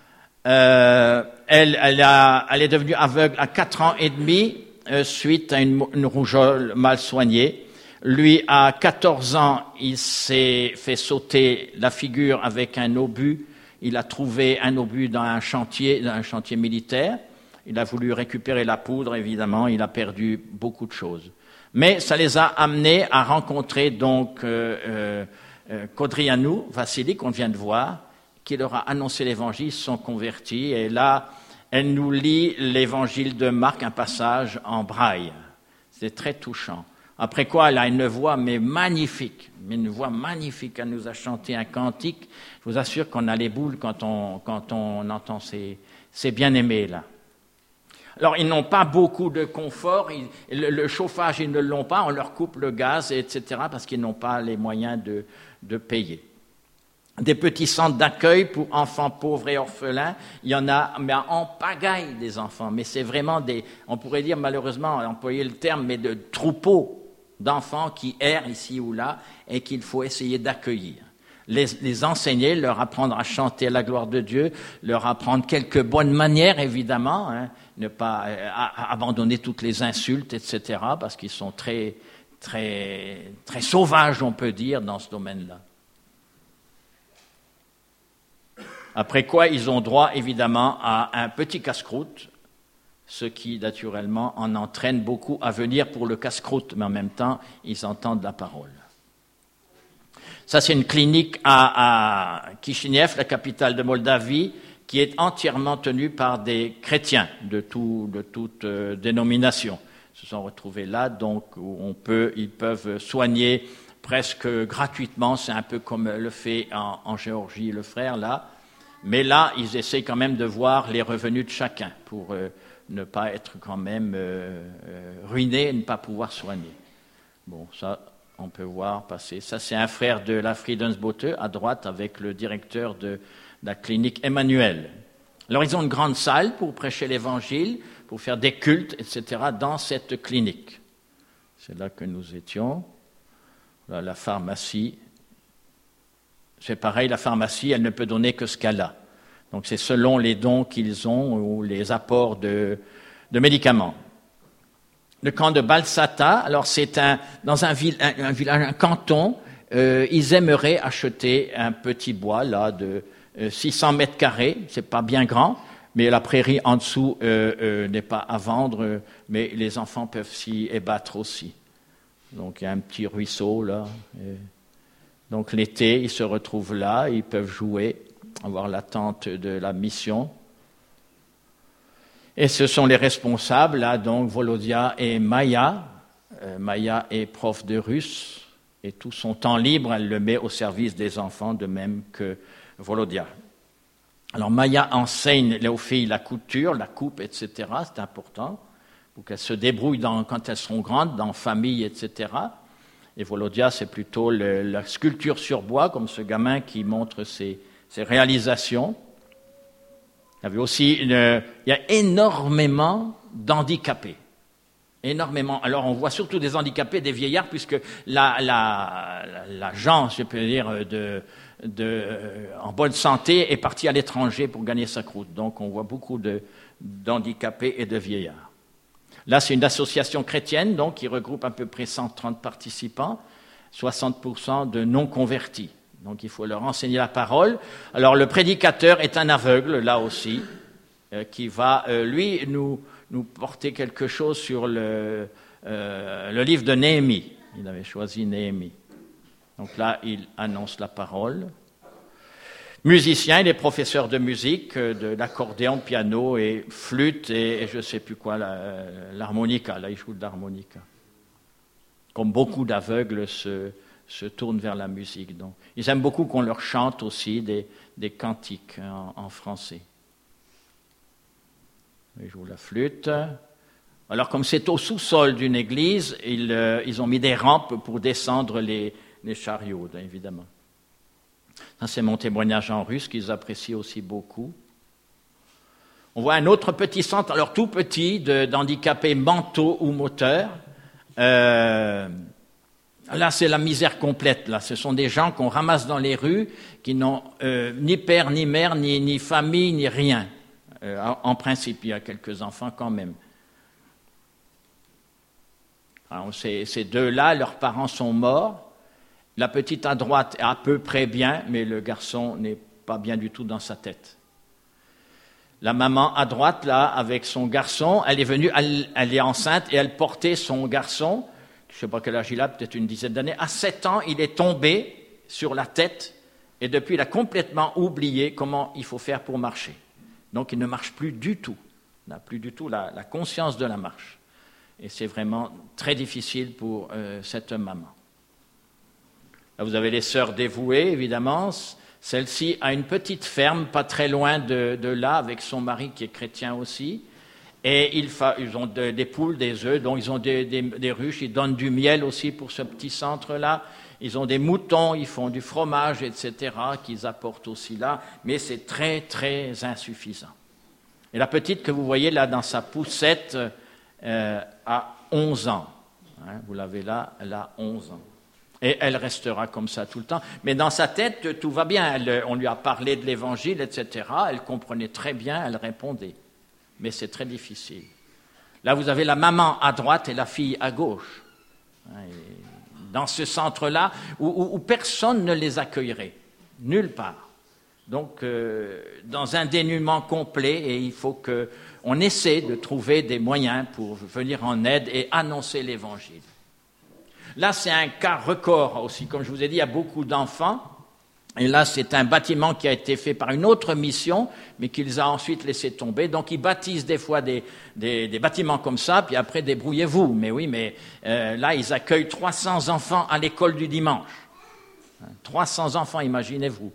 Euh, elle, elle, a, elle est devenue aveugle à quatre ans et demi euh, suite à une, une rougeole mal soignée. Lui, à quatorze ans, il s'est fait sauter la figure avec un obus. Il a trouvé un obus dans un chantier, dans un chantier militaire. Il a voulu récupérer la poudre, évidemment, il a perdu beaucoup de choses. Mais ça les a amenés à rencontrer donc euh, euh, Codrianu, Vassili, qu'on vient de voir, qui leur a annoncé l'évangile, ils se sont convertis. Et là, elle nous lit l'évangile de Marc, un passage en braille. C'est très touchant. Après quoi, elle a une voix mais magnifique, mais une voix magnifique. Elle nous a chanté un cantique. Je vous assure qu'on a les boules quand on, quand on entend ces, ces bien-aimés-là. Alors, ils n'ont pas beaucoup de confort, ils, le, le chauffage, ils ne l'ont pas, on leur coupe le gaz, et cetera, parce qu'ils n'ont pas les moyens de, de payer. Des petits centres d'accueil pour enfants pauvres et orphelins, il y en a, mais en pagaille des enfants, mais c'est vraiment des, on pourrait dire malheureusement, employer le terme, mais de troupeaux d'enfants qui errent ici ou là et qu'il faut essayer d'accueillir. Les, les enseigner, leur apprendre à chanter à la gloire de Dieu, leur apprendre quelques bonnes manières, évidemment, hein, ne pas euh, à, abandonner toutes les insultes, et cetera, parce qu'ils sont très, très, très sauvages, on peut dire, dans ce domaine-là. Après quoi, ils ont droit, évidemment, à un petit casse-croûte, ce qui, naturellement, en entraîne beaucoup à venir pour le casse-croûte, mais en même temps, ils entendent la parole. Ça, c'est une clinique à, à Kishinev, la capitale de Moldavie, qui est entièrement tenue par des chrétiens de, tout, de toute euh, dénomination. Ils se sont retrouvés là, donc on peut, ils peuvent soigner presque gratuitement. C'est un peu comme le fait en, en Géorgie le frère là. Mais là, ils essaient quand même de voir les revenus de chacun pour euh, ne pas être quand même euh, euh, ruiné et ne pas pouvoir soigner. Bon, ça... on peut voir passer. Ça, c'est un frère de la Friedensbote, à droite, avec le directeur de la clinique Emmanuel. Alors, ils ont une grande salle pour prêcher l'Évangile, pour faire des cultes, et cetera, dans cette clinique. C'est là que nous étions. Là, la pharmacie. C'est pareil, la pharmacie, elle ne peut donner que ce qu'elle a. Donc, c'est selon les dons qu'ils ont ou les apports de, de médicaments. Le camp de Balsata, alors c'est un, dans un, ville, un, un village, un canton, euh, ils aimeraient acheter un petit bois là de euh, six cents mètres carrés, c'est pas bien grand, mais la prairie en dessous euh, euh, n'est pas à vendre, euh, mais les enfants peuvent s'y ébattre aussi. Donc il y a un petit ruisseau là. Et donc l'été, ils se retrouvent là, ils peuvent jouer, avoir la tente de la mission. Et ce sont les responsables, là, donc Volodia et Maya. Euh, Maya est prof de russe, et tout son temps libre, elle le met au service des enfants, de même que Volodia. Alors Maya enseigne aux filles la couture, la coupe, et cetera. C'est important, pour qu'elles se débrouillent dans, quand elles seront grandes, dans famille, et cetera. Et Volodia, c'est plutôt le, la sculpture sur bois, comme ce gamin qui montre ses, ses réalisations. Il y avait aussi une, il y a énormément d'handicapés. Énormément. Alors, on voit surtout des handicapés, des vieillards, puisque la, la, la, la gens, je peux dire, de, de, en bonne santé est partie à l'étranger pour gagner sa croûte. Donc, on voit beaucoup de, d'handicapés et de vieillards. Là, c'est une association chrétienne, donc, qui regroupe à peu près cent trente participants, soixante pour cent de non-convertis. Donc, il faut leur enseigner la parole. Alors, le prédicateur est un aveugle, là aussi, euh, qui va, euh, lui, nous, nous porter quelque chose sur le, euh, le livre de Néhémie. Il avait choisi Néhémie. Donc là, il annonce la parole. Musicien, il est professeur de musique, de l'accordéon, piano et flûte et, et je ne sais plus quoi, la, l'harmonica. Là, il joue de l'harmonica. Comme beaucoup d'aveugles se, se tournent vers la musique. Donc, ils aiment beaucoup qu'on leur chante aussi des, des cantiques en, en français. Il joue la flûte. Alors, comme c'est au sous-sol d'une église, ils, euh, ils ont mis des rampes pour descendre les, les chariots, évidemment. Ça, c'est mon témoignage en russe qu'ils apprécient aussi beaucoup. On voit un autre petit centre, alors tout petit, de, d'handicapés mentaux ou moteurs. Euh, là, c'est la misère complète. Là, ce sont des gens qu'on ramasse dans les rues, qui n'ont euh, ni père, ni mère, ni, ni famille, ni rien. Euh, en, en principe, il y a quelques enfants quand même. Alors, ces, ces deux-là, leurs parents sont morts. La petite à droite est à peu près bien, mais le garçon n'est pas bien du tout dans sa tête. La maman à droite, là, avec son garçon, elle est venue, elle, elle est enceinte et elle portait son garçon, je ne sais pas quel âge il a, peut-être une dizaine d'années. À sept ans, il est tombé sur la tête et depuis, il a complètement oublié comment il faut faire pour marcher. Donc, il ne marche plus du tout. Il n'a plus du tout la, la conscience de la marche. Et c'est vraiment très difficile pour euh, cette maman. Là, vous avez les sœurs dévouées, évidemment. Celle-ci a une petite ferme pas très loin de, de là, avec son mari qui est chrétien aussi. Et ils, fa- ils ont de, des poules, des œufs, donc ils ont des, des, des ruches. Ils donnent du miel aussi pour ce petit centre-là. Ils ont des moutons, ils font du fromage, et cetera, qu'ils apportent aussi là. Mais c'est très, très insuffisant. Et la petite que vous voyez là dans sa poussette euh, a onze ans. Hein, vous l'avez là, elle a onze ans. Et elle restera comme ça tout le temps. Mais dans sa tête, tout va bien. Elle, on lui a parlé de l'Évangile, et cetera. Elle comprenait très bien, elle répondait. Mais c'est très difficile. Là, vous avez la maman à droite et la fille à gauche. Dans ce centre-là, où, où, où personne ne les accueillerait. Nulle part. Donc, euh, dans un dénuement complet, et il faut qu'on essaie de trouver des moyens pour venir en aide et annoncer l'Évangile. Là, c'est un cas record aussi. Comme je vous ai dit, il y a beaucoup d'enfants. Et là, c'est un bâtiment qui a été fait par une autre mission, mais qu'ils ont ensuite laissé tomber. Donc, ils bâtissent des fois des, des, des bâtiments comme ça, puis après, débrouillez-vous. Mais oui, mais euh, là, ils accueillent trois cents enfants à l'école du dimanche. trois cents enfants, imaginez-vous.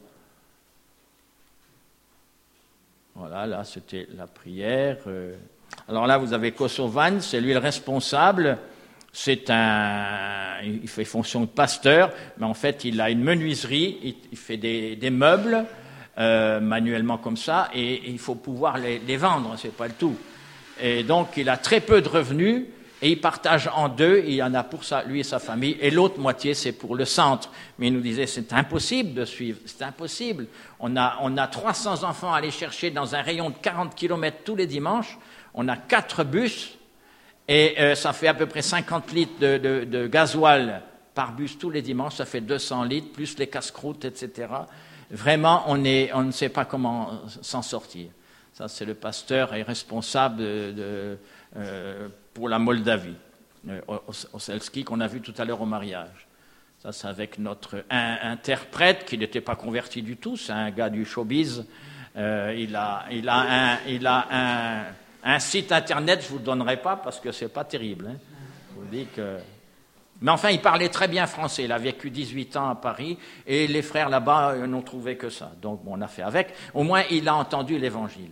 Voilà, là, c'était la prière. Alors là, vous avez Kosovan, c'est lui le responsable. C'est un, il fait fonction de pasteur, mais en fait, il a une menuiserie, il, il fait des, des meubles euh, manuellement comme ça, et, et il faut pouvoir les, les vendre, c'est pas le tout. Et donc, il a très peu de revenus, et il partage en deux, il y en a pour ça, lui et sa famille, et l'autre moitié, c'est pour le centre. Mais il nous disait, c'est impossible de suivre, c'est impossible. On a, on a trois cents enfants à aller chercher dans un rayon de quarante kilomètres tous les dimanches, on a quatre bus, et euh, ça fait à peu près cinquante litres de, de, de gasoil par bus tous les dimanches, ça fait deux cents litres, plus les casse-croûtes, et cetera. Vraiment, on, est, on ne sait pas comment s'en sortir. Ça, c'est le pasteur et responsable de, de, euh, pour la Moldavie, euh, Oselski, qu'on a vu tout à l'heure au mariage. Ça, c'est avec notre un, interprète qui n'était pas converti du tout, c'est un gars du showbiz. Euh, il a, il a un... Il a un Un site internet, je ne vous le donnerai pas parce que ce n'est pas terrible. Hein. Je vous dis que... Mais enfin, il parlait très bien français. Il a vécu dix-huit ans à Paris et les frères là-bas n'ont trouvé que ça. Donc, bon, on a fait avec. Au moins, il a entendu l'Évangile.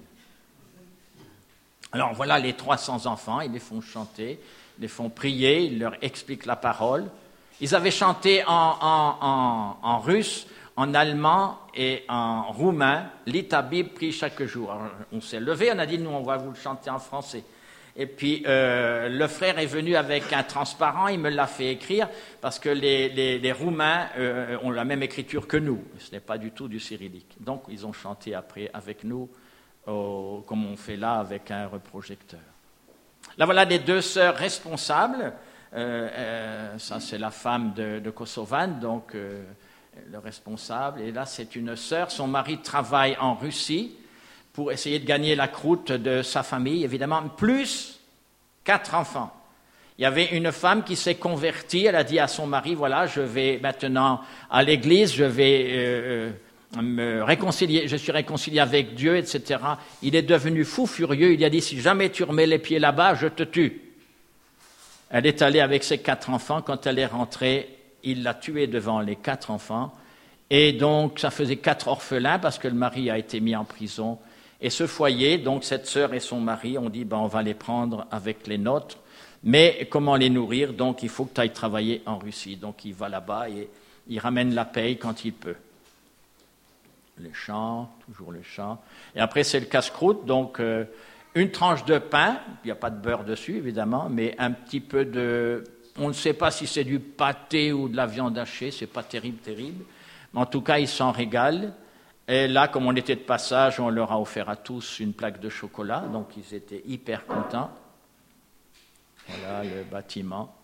Alors, voilà les trois cents enfants. Ils les font chanter, ils les font prier, ils leur expliquent la parole. Ils avaient chanté en, en, en, en russe, en allemand et en roumain, lit ta Bible, prie chaque jour. Alors, on s'est levé, on a dit, nous, on va vous le chanter en français. Et puis, euh, le frère est venu avec un transparent, il me l'a fait écrire, parce que les, les, les Roumains euh, ont la même écriture que nous. Ce n'est pas du tout du cyrillique. Donc, ils ont chanté après avec nous, au, comme on fait là avec un reprojecteur. Là, voilà les deux sœurs responsables. Euh, euh, ça, c'est la femme de, de Kosovan, donc... Euh, le responsable, et là c'est une sœur, son mari travaille en Russie pour essayer de gagner la croûte de sa famille, évidemment, plus quatre enfants. Il y avait une femme qui s'est convertie, elle a dit à son mari, voilà, je vais maintenant à l'église, je vais euh, me réconcilier, je suis réconcilié avec Dieu, et cetera. Il est devenu fou furieux, il a dit, si jamais tu remets les pieds là-bas, je te tue. Elle est allée avec ses quatre enfants, quand elle est rentrée, il l'a tuée devant les quatre enfants, et donc ça faisait quatre orphelins parce que le mari a été mis en prison. Et ce foyer, donc cette sœur et son mari ont dit, ben, on va les prendre avec les nôtres. Mais comment les nourrir? Donc, il faut que tu ailles travailler en Russie. Donc, il va là-bas et il ramène la paye quand il peut. Les champs, toujours les champs. Et après, c'est le casse-croûte. Donc, euh, une tranche de pain. Il n'y a pas de beurre dessus, évidemment, mais un petit peu de... On ne sait pas si c'est du pâté ou de la viande hachée. C'est pas terrible, terrible. Mais en tout cas, ils s'en régalent. Et là, comme on était de passage, on leur a offert à tous une plaque de chocolat. Donc, ils étaient hyper contents. Voilà le bâtiment.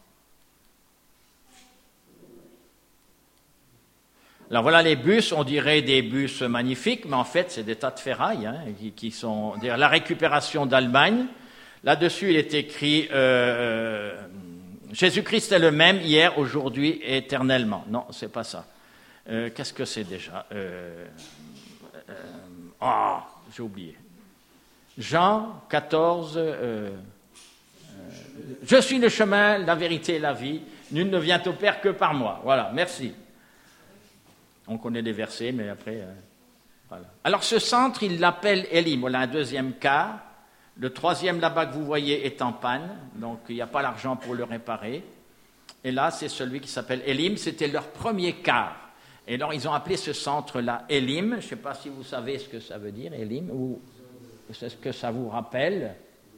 Alors voilà les bus, on dirait des bus magnifiques, mais en fait c'est des tas de ferrailles hein, qui, qui sont la récupération d'Allemagne. Là-dessus il est écrit euh, Jésus-Christ est le même hier, aujourd'hui et éternellement. Non, c'est pas ça. Euh, qu'est-ce que c'est déjà euh, euh, Oh, j'ai oublié. Jean quatorze. Euh, Je suis le chemin, la vérité et la vie. Nul ne vient au Père que par moi. Voilà, merci. On connaît des versets, mais après... Euh, voilà. Alors ce centre, il l'appelle Elim. Voilà un deuxième cas. Le troisième là-bas que vous voyez est en panne, donc il n'y a pas l'argent pour le réparer. Et là, c'est celui qui s'appelle Elim. C'était leur premier quart. Et alors, ils ont appelé ce centre-là Elim. Je ne sais pas si vous savez ce que ça veut dire, Elim, ou c'est ce que ça vous rappelle.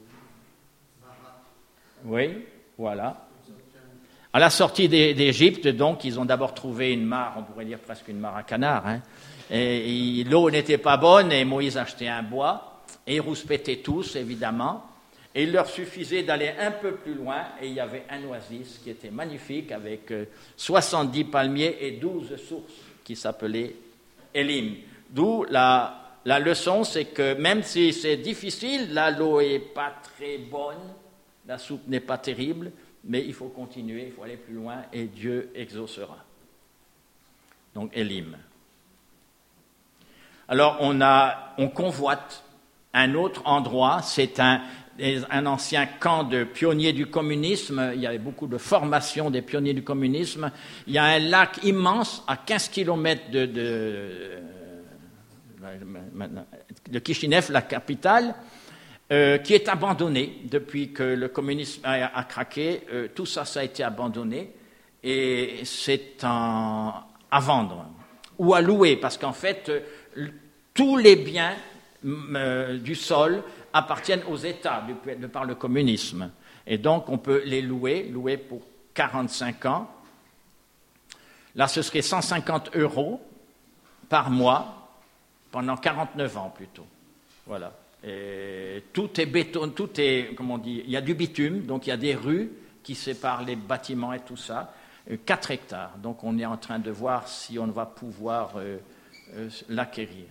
Oui, voilà. À la sortie d'Égypte, donc, ils ont d'abord trouvé une mare, on pourrait dire presque une mare à canard, hein, et, et l'eau n'était pas bonne, et Moïse achetait un bois, et ils rouspétaient tous, évidemment, et il leur suffisait d'aller un peu plus loin, et il y avait un oasis qui était magnifique, avec soixante-dix palmiers et douze sources, qui s'appelaient Elim. D'où la, la leçon, c'est que même si c'est difficile, là, l'eau n'est pas très bonne, la soupe n'est pas terrible, mais il faut continuer, il faut aller plus loin, et Dieu exaucera. Donc, Elim. Alors, on, a, on convoite un autre endroit, c'est un, un ancien camp de pionniers du communisme, il y avait beaucoup de formation des pionniers du communisme, il y a un lac immense à quinze kilomètres de, de, de Kishinev, la capitale, Euh, qui est abandonné depuis que le communisme a, a craqué. Euh, tout ça, ça a été abandonné et c'est en, à vendre ou à louer parce qu'en fait, euh, tous les biens euh, du sol appartiennent aux États de, de par le communisme. Et donc, on peut les louer, louer pour quarante-cinq ans. Là, ce serait cent cinquante euros par mois pendant quarante-neuf ans plutôt. Voilà. Et tout est béton, tout est, comment on dit, il y a du bitume, donc il y a des rues qui séparent les bâtiments et tout ça, quatre hectares. Donc on est en train de voir si on va pouvoir euh, euh, l'acquérir.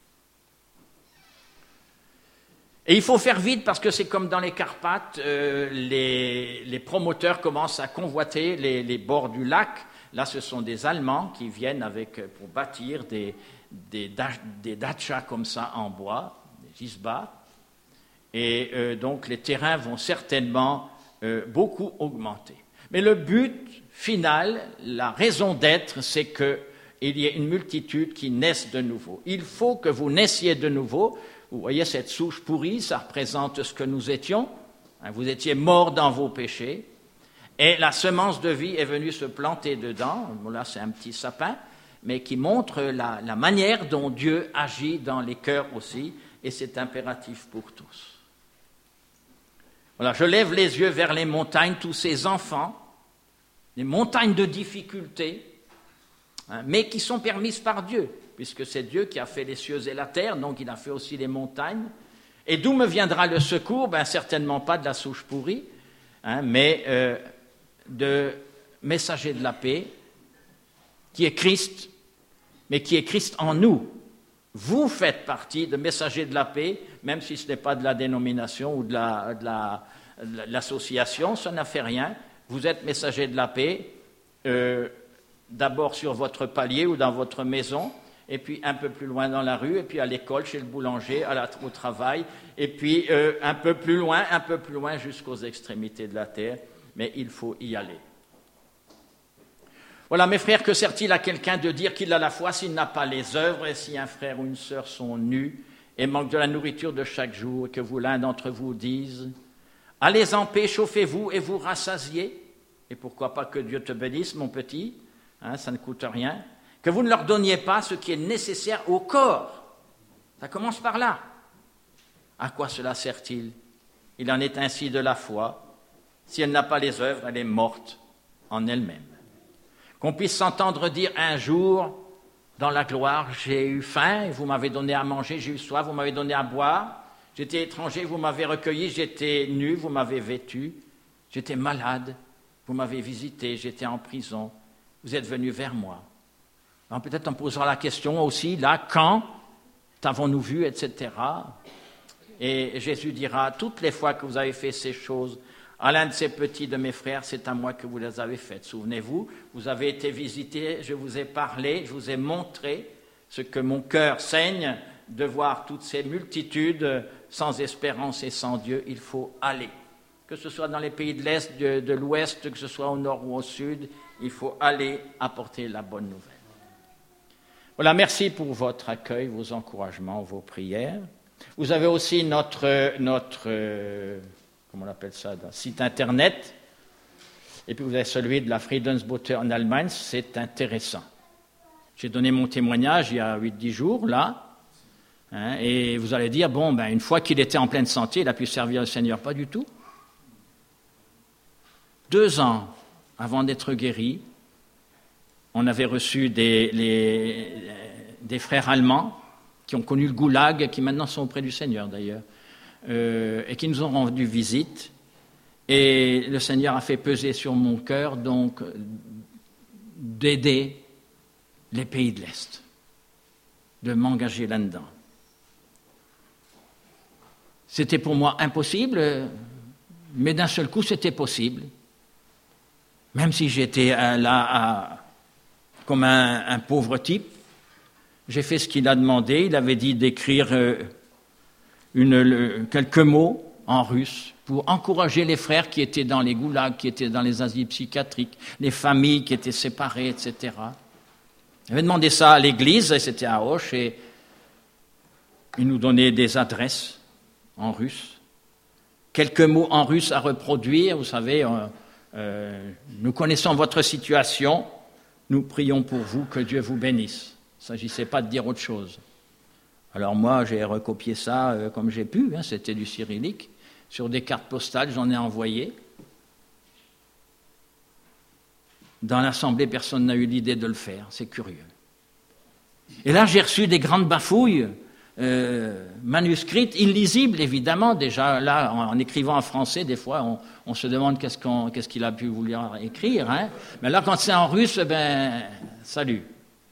Et il faut faire vite parce que c'est comme dans les Carpates, euh, les, les promoteurs commencent à convoiter les, les bords du lac. Là, ce sont des Allemands qui viennent avec, pour bâtir des, des, des dachas comme ça en bois, Gisba, et euh, donc les terrains vont certainement euh, beaucoup augmenter. Mais le but final, la raison d'être, c'est qu'il y ait une multitude qui naisse de nouveau. Il faut que vous naissiez de nouveau. Vous voyez cette souche pourrie, ça représente ce que nous étions. Vous étiez morts dans vos péchés, et la semence de vie est venue se planter dedans. Bon, là, c'est un petit sapin, mais qui montre la, la manière dont Dieu agit dans les cœurs aussi. Et c'est impératif pour tous. Voilà, je lève les yeux vers les montagnes, tous ces enfants, les montagnes de difficultés, hein, mais qui sont permises par Dieu, puisque c'est Dieu qui a fait les cieux et la terre, donc il a fait aussi les montagnes. Et d'où me viendra le secours? Ben, certainement pas de la souche pourrie, hein, mais euh, de messager de la paix, qui est Christ, mais qui est Christ en nous. Vous faites partie de messagers de la paix, même si ce n'est pas de la dénomination ou de la, de la, l'association, ça n'a fait rien. Vous êtes messager de la paix, euh, d'abord sur votre palier ou dans votre maison, et puis un peu plus loin dans la rue, et puis à l'école, chez le boulanger, à la, au travail, et puis euh, un peu plus loin, un peu plus loin jusqu'aux extrémités de la terre. Mais il faut y aller. Voilà, mes frères, que sert-il à quelqu'un de dire qu'il a la foi s'il n'a pas les œuvres, et si un frère ou une sœur sont nus et manquent de la nourriture de chaque jour, et que vous, l'un d'entre vous, dise « Allez en paix, chauffez-vous et vous rassasiez ». Et pourquoi pas que Dieu te bénisse, mon petit, hein, ça ne coûte rien. Que vous ne leur donniez pas ce qui est nécessaire au corps. Ça commence par là. À quoi cela sert-il? Il en est ainsi de la foi. Si elle n'a pas les œuvres, elle est morte en elle-même. Qu'on puisse s'entendre dire un jour, dans la gloire, j'ai eu faim, et vous m'avez donné à manger, j'ai eu soif, vous m'avez donné à boire, j'étais étranger, vous m'avez recueilli, j'étais nu, vous m'avez vêtu, j'étais malade, vous m'avez visité, j'étais en prison, vous êtes venu vers moi. Alors peut-être on posera la question aussi, là, quand t'avons-nous vu, et cetera. Et Jésus dira, toutes les fois que vous avez fait ces choses, à l'un de ces petits de mes frères, c'est à moi que vous les avez faites. Souvenez-vous, vous avez été visités, je vous ai parlé, je vous ai montré ce que mon cœur saigne de voir toutes ces multitudes sans espérance et sans Dieu. Il faut aller. Que ce soit dans les pays de l'Est, de, de l'Ouest, que ce soit au Nord ou au Sud, il faut aller apporter la bonne nouvelle. Voilà, merci pour votre accueil, vos encouragements, vos prières. Vous avez aussi notre... notre comment on appelle ça, d'un site internet, et puis vous avez celui de la Friedensbote en Allemagne, c'est intéressant. J'ai donné mon témoignage il y a huit dix jours, là, hein, et vous allez dire, bon, ben, une fois qu'il était en pleine santé, il a pu servir le Seigneur, pas du tout. Deux ans avant d'être guéri, on avait reçu des, les, des frères allemands qui ont connu le goulag, qui maintenant sont auprès du Seigneur d'ailleurs, Euh, et qui nous ont rendu visite, et le Seigneur a fait peser sur mon cœur donc d'aider les pays de l'Est, de m'engager là-dedans. C'était pour moi impossible, mais d'un seul coup c'était possible, même si j'étais là à, comme un, un pauvre type. J'ai fait ce qu'il a demandé. Il avait dit d'écrire euh, Une, le, quelques mots en russe pour encourager les frères qui étaient dans les goulags, qui étaient dans les asiles psychiatriques, les familles qui étaient séparées, et cetera. J'avais demandé ça à l'église, et c'était à Auch, et ils nous donnaient des adresses en russe. Quelques mots en russe à reproduire, vous savez, euh, euh, nous connaissons votre situation, nous prions pour vous, que Dieu vous bénisse. Il ne s'agissait pas de dire autre chose. Alors moi, j'ai recopié ça euh, comme j'ai pu, hein, c'était du cyrillique. Sur des cartes postales, j'en ai envoyé. Dans l'Assemblée, personne n'a eu l'idée de le faire, c'est curieux. Et là, j'ai reçu des grandes bafouilles, euh, manuscrites, illisibles, évidemment. Déjà, là, en, en écrivant en français, des fois, on, on se demande qu'est-ce, qu'on, qu'est-ce qu'il a pu vouloir écrire. Hein. Mais là, quand c'est en russe, ben, salut.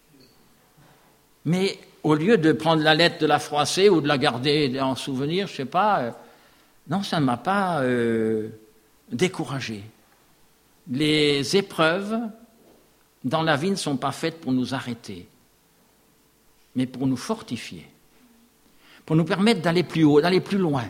Mais au lieu de prendre la lettre, de la froisser ou de la garder en souvenir, je ne sais pas, euh, non, ça ne m'a pas euh, découragé. Les épreuves dans la vie ne sont pas faites pour nous arrêter, mais pour nous fortifier, pour nous permettre d'aller plus haut, d'aller plus loin.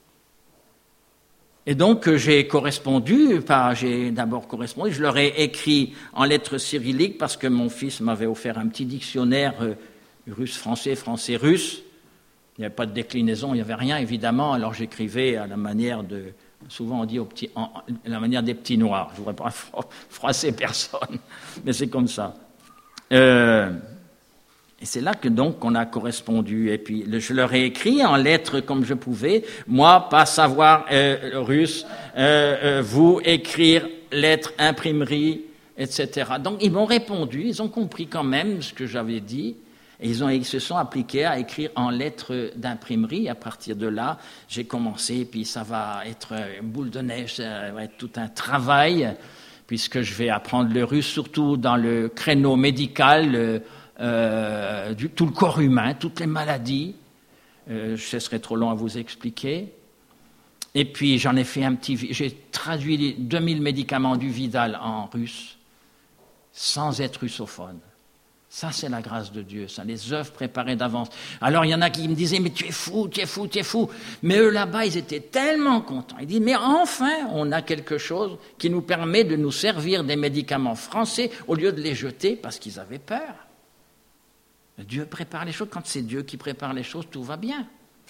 Et donc, j'ai correspondu, pas, j'ai d'abord correspondu, je leur ai écrit en lettres cyrilliques parce que mon fils m'avait offert un petit dictionnaire euh, russe-français, français-russe. Il n'y avait pas de déclinaison, il n'y avait rien, évidemment. Alors j'écrivais à la manière de... Souvent on dit au petit, en, à la manière des petits noirs. Je ne voudrais pas froisser personne, mais c'est comme ça. Euh, et c'est là que donc on a correspondu. Et puis je leur ai écrit en lettres comme je pouvais. Moi, pas savoir euh, russe, euh, euh, vous écrire lettres, imprimerie, et cetera. Donc ils m'ont répondu, ils ont compris quand même ce que j'avais dit. Et ils, ont, ils se sont appliqués à écrire en lettres d'imprimerie. À partir de là, j'ai commencé, puis ça va être une boule de neige, ça va être tout un travail, puisque je vais apprendre le russe, surtout dans le créneau médical, euh, du, tout le corps humain, toutes les maladies. Euh, ce serait trop long à vous expliquer. Et puis j'en ai fait un petit... J'ai traduit deux mille médicaments du Vidal en russe, sans être russophone. Ça, c'est la grâce de Dieu, ça, les œuvres préparées d'avance. Alors, il y en a qui me disaient, mais tu es fou, tu es fou, tu es fou. Mais eux, là-bas, ils étaient tellement contents. Ils disent, mais enfin, on a quelque chose qui nous permet de nous servir des médicaments français au lieu de les jeter parce qu'ils avaient peur. Dieu prépare les choses. Quand c'est Dieu qui prépare les choses, tout va bien.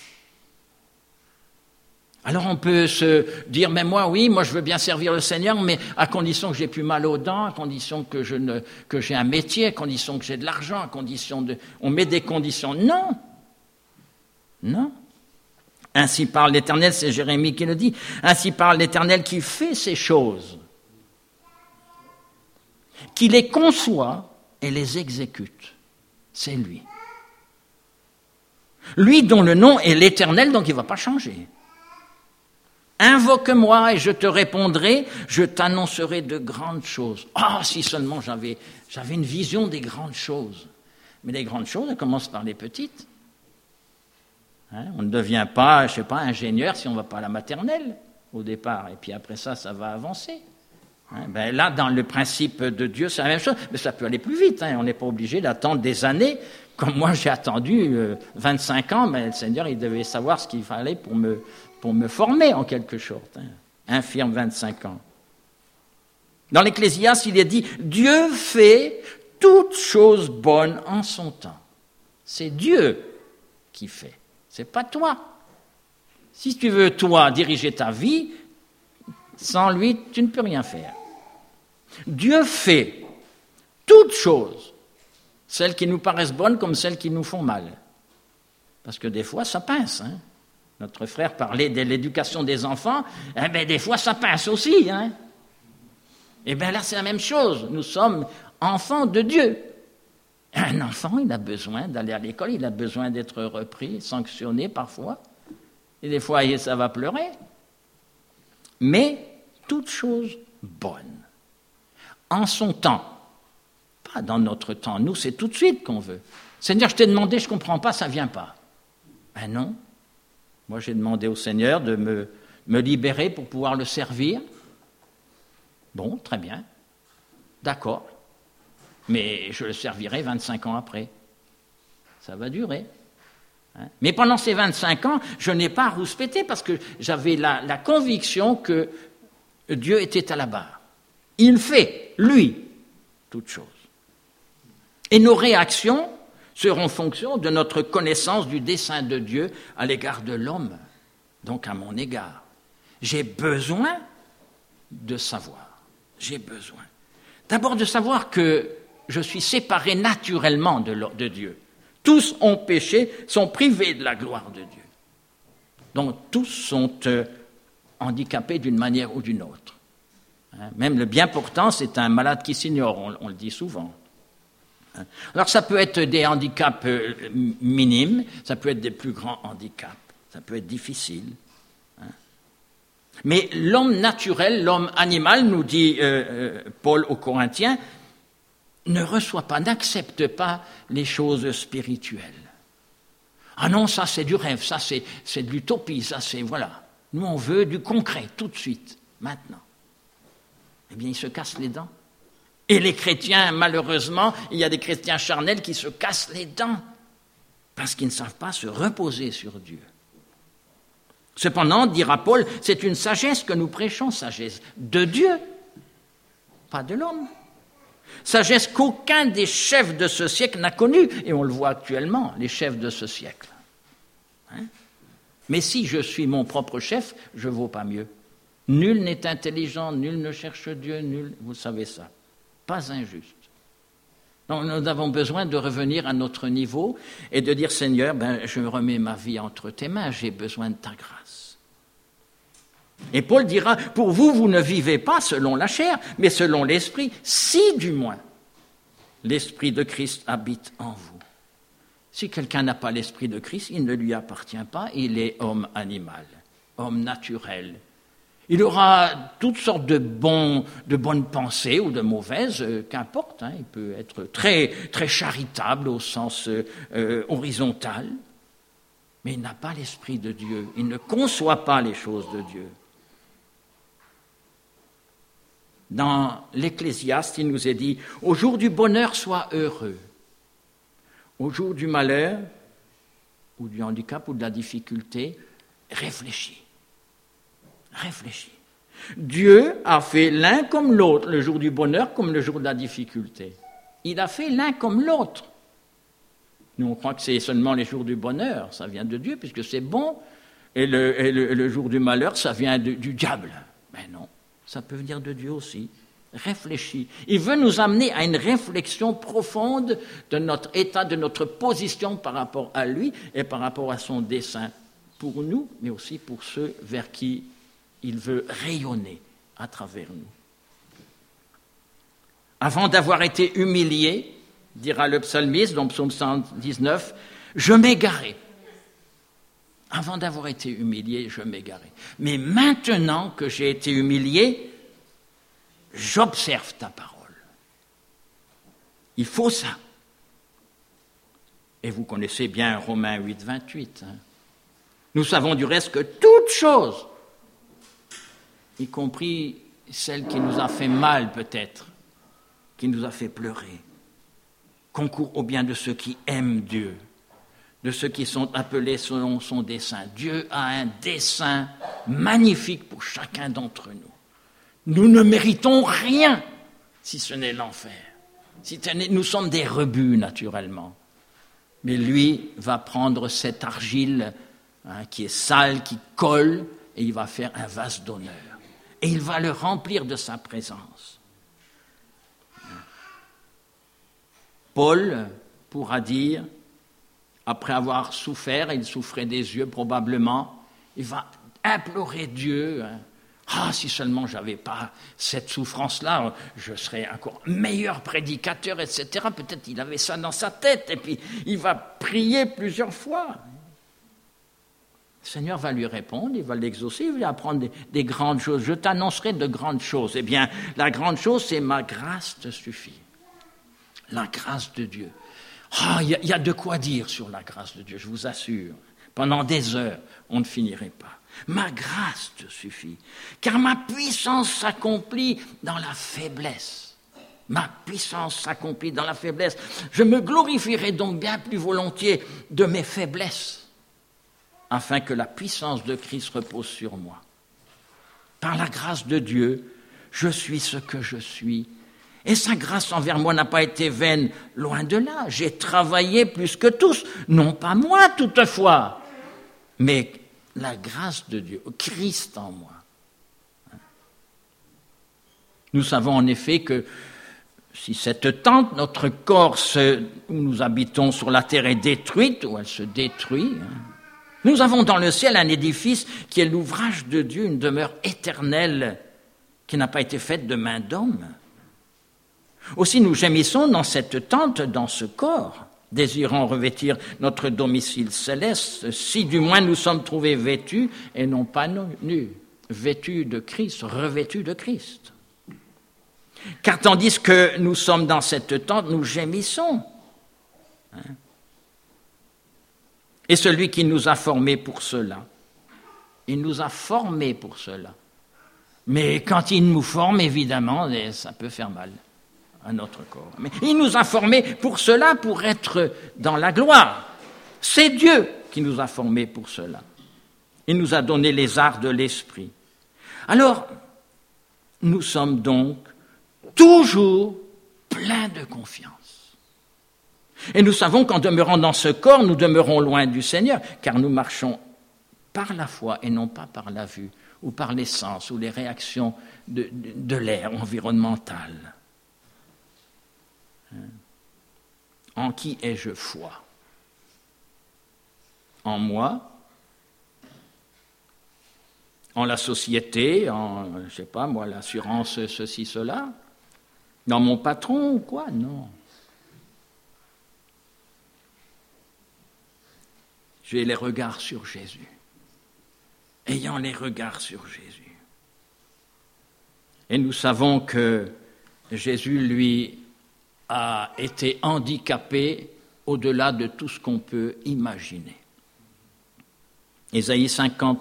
Alors on peut se dire, mais moi, oui, moi je veux bien servir le Seigneur, mais à condition que j'ai plus mal aux dents, à condition que, je ne, que j'ai un métier, à condition que j'ai de l'argent, à condition de... On met des conditions. Non. Non. Ainsi parle l'Éternel, c'est Jérémie qui le dit. Ainsi parle l'Éternel qui fait ces choses, qui les conçoit et les exécute. C'est lui. Lui dont le nom est l'Éternel, donc il ne va pas changer. Invoque-moi et je te répondrai, je t'annoncerai de grandes choses. Ah, oh, si seulement j'avais, j'avais une vision des grandes choses. Mais les grandes choses, elles commencent par les petites. Hein, on ne devient pas, je ne sais pas, ingénieur si on ne va pas à la maternelle au départ. Et puis après ça, ça va avancer. Hein, ben là, dans le principe de Dieu, c'est la même chose. Mais ça peut aller plus vite. Hein, on n'est pas obligé d'attendre des années. Comme moi, j'ai attendu euh, vingt-cinq ans, mais le Seigneur, il devait savoir ce qu'il fallait pour me... pour me former en quelque sorte. Hein. Infirme vingt-cinq ans. Dans l'Ecclésiaste, il est dit « Dieu fait toutes choses bonnes en son temps ». C'est Dieu qui fait, c'est pas toi. Si tu veux, toi, diriger ta vie, sans lui, tu ne peux rien faire. Dieu fait toutes choses, celles qui nous paraissent bonnes comme celles qui nous font mal. Parce que des fois, ça pince, hein. Notre frère parlait de l'éducation des enfants, eh bien, des fois ça pince aussi. Hein. Eh bien là, c'est la même chose. Nous sommes enfants de Dieu. Un enfant, il a besoin d'aller à l'école, il a besoin d'être repris, sanctionné parfois. Et des fois, ça va pleurer. Mais toute chose bonne. En son temps. Pas dans notre temps. Nous, c'est tout de suite qu'on veut. Seigneur, je t'ai demandé, je ne comprends pas, ça ne vient pas. Ben non. Moi, j'ai demandé au Seigneur de me, me libérer pour pouvoir le servir. Bon, très bien. D'accord. Mais je le servirai vingt-cinq ans après. Ça va durer. Hein? Mais pendant ces vingt-cinq ans, je n'ai pas rouspété parce que j'avais la, la conviction que Dieu était à la barre. Il fait, lui, toutes choses. Et nos réactions seront fonction de notre connaissance du dessein de Dieu à l'égard de l'homme, donc à mon égard. J'ai besoin de savoir. J'ai besoin. D'abord de savoir que je suis séparé naturellement de, de Dieu. Tous ont péché, sont privés de la gloire de Dieu. Donc tous sont euh, handicapés d'une manière ou d'une autre. Hein, même le bien portant, c'est un malade qui s'ignore, on, on le dit souvent. Alors ça peut être des handicaps minimes, ça peut être des plus grands handicaps, ça peut être difficile. Hein. Mais l'homme naturel, l'homme animal, nous dit euh, euh, Paul aux Corinthiens, ne reçoit pas, n'accepte pas les choses spirituelles. Ah non, ça c'est du rêve, ça c'est, c'est de l'utopie, ça c'est, voilà. Nous on veut du concret, tout de suite, maintenant. Eh bien, il se casse les dents. Et les chrétiens, malheureusement, il y a des chrétiens charnels qui se cassent les dents parce qu'ils ne savent pas se reposer sur Dieu. Cependant, dira Paul, c'est une sagesse que nous prêchons, sagesse de Dieu, pas de l'homme. Sagesse qu'aucun des chefs de ce siècle n'a connue, et on le voit actuellement, les chefs de ce siècle. Hein? Mais si je suis mon propre chef, je ne vaux pas mieux. Nul n'est intelligent, nul ne cherche Dieu, nul, vous savez ça. Pas injuste. Donc nous avons besoin de revenir à notre niveau et de dire, Seigneur, ben, je remets ma vie entre tes mains, j'ai besoin de ta grâce. Et Paul dira, pour vous, vous ne vivez pas selon la chair, mais selon l'esprit, si du moins l'esprit de Christ habite en vous. Si quelqu'un n'a pas l'esprit de Christ, il ne lui appartient pas, il est homme animal, homme naturel. Il aura toutes sortes de, bons, de bonnes pensées ou de mauvaises, euh, qu'importe. Hein, il peut être très, très charitable au sens euh, horizontal. mais il n'a pas l'Esprit de Dieu. Il ne conçoit pas les choses de Dieu. Dans l'Ecclésiaste, il nous est dit « Au jour du bonheur, sois heureux. Au jour du malheur, ou du handicap, ou de la difficulté, réfléchis. Réfléchis. » Dieu a fait l'un comme l'autre, le jour du bonheur comme le jour de la difficulté. Il a fait l'un comme l'autre. Nous, on croit que c'est seulement les jours du bonheur, ça vient de Dieu, puisque c'est bon, et le, et le, le jour du malheur, ça vient de, du diable. Mais non, ça peut venir de Dieu aussi. Réfléchis. Il veut nous amener à une réflexion profonde de notre état, de notre position par rapport à lui et par rapport à son dessein pour nous, mais aussi pour ceux vers qui il veut rayonner à travers nous. Avant d'avoir été humilié, dira le psalmiste dans Psaume cent dix-neuf, « Je m'égarais. » Avant d'avoir été humilié, je m'égarais. Mais maintenant que j'ai été humilié, j'observe ta parole. Il faut ça. Et vous connaissez bien Romains huit, vingt-huit. Hein. Nous savons du reste que toute chose, y compris celle qui nous a fait mal peut-être, qui nous a fait pleurer, concourt au bien de ceux qui aiment Dieu, de ceux qui sont appelés selon son dessein. Dieu a un dessein magnifique pour chacun d'entre nous. Nous ne méritons rien si ce n'est l'enfer. Si nous sommes des rebuts, naturellement. Mais lui va prendre cette argile hein, qui est sale, qui colle, et il va faire un vase d'honneur. Et il va le remplir de sa présence. Paul pourra dire, après avoir souffert, il souffrait des yeux probablement, il va implorer Dieu. Hein, ah, si seulement je n'avais pas cette souffrance-là, je serais encore meilleur prédicateur, et cetera. Peut-être il avait ça dans sa tête, et puis il va prier plusieurs fois. Le Seigneur va lui répondre, il va l'exaucer, il va apprendre des, des grandes choses. Je t'annoncerai de grandes choses. Eh bien, la grande chose, c'est ma grâce te suffit. La grâce de Dieu. Ah, il y, y a de quoi dire sur la grâce de Dieu, je vous assure. Pendant des heures, on ne finirait pas. Ma grâce te suffit, car ma puissance s'accomplit dans la faiblesse. Ma puissance s'accomplit dans la faiblesse. Je me glorifierai donc bien plus volontiers de mes faiblesses, afin que la puissance de Christ repose sur moi. Par la grâce de Dieu, je suis ce que je suis. Et sa grâce envers moi n'a pas été vaine, loin de là. J'ai travaillé plus que tous, non pas moi toutefois, mais la grâce de Dieu, Christ en moi. Nous savons en effet que si cette tente, notre corps se, où nous habitons sur la terre est détruite, ou elle se détruit, hein, nous avons dans le ciel un édifice qui est l'ouvrage de Dieu, une demeure éternelle qui n'a pas été faite de main d'homme. Aussi nous gémissons dans cette tente, dans ce corps, désirant revêtir notre domicile céleste, si du moins nous sommes trouvés vêtus et non pas nus, vêtus de Christ, revêtus de Christ. Car tandis que nous sommes dans cette tente, nous gémissons. Hein? Et celui qui nous a formés pour cela, il nous a formés pour cela. Mais quand il nous forme, évidemment, ça peut faire mal à notre corps. Mais il nous a formés pour cela, pour être dans la gloire. C'est Dieu qui nous a formés pour cela. Il nous a donné les arts de l'esprit. Alors, nous sommes donc toujours pleins de confiance. Et nous savons qu'en demeurant dans ce corps, nous demeurons loin du Seigneur, car nous marchons par la foi et non pas par la vue, ou par les sens, ou les réactions de, de, de l'air environnemental. En qui ai-je foi? En moi? En la société? En, je ne sais pas, moi, l'assurance, ceci, cela? Dans mon patron ou quoi? Non. J'ai les regards sur Jésus. Ayant les regards sur Jésus. Et nous savons que Jésus, lui, a été handicapé au-delà de tout ce qu'on peut imaginer. Ésaïe cinquante-deux,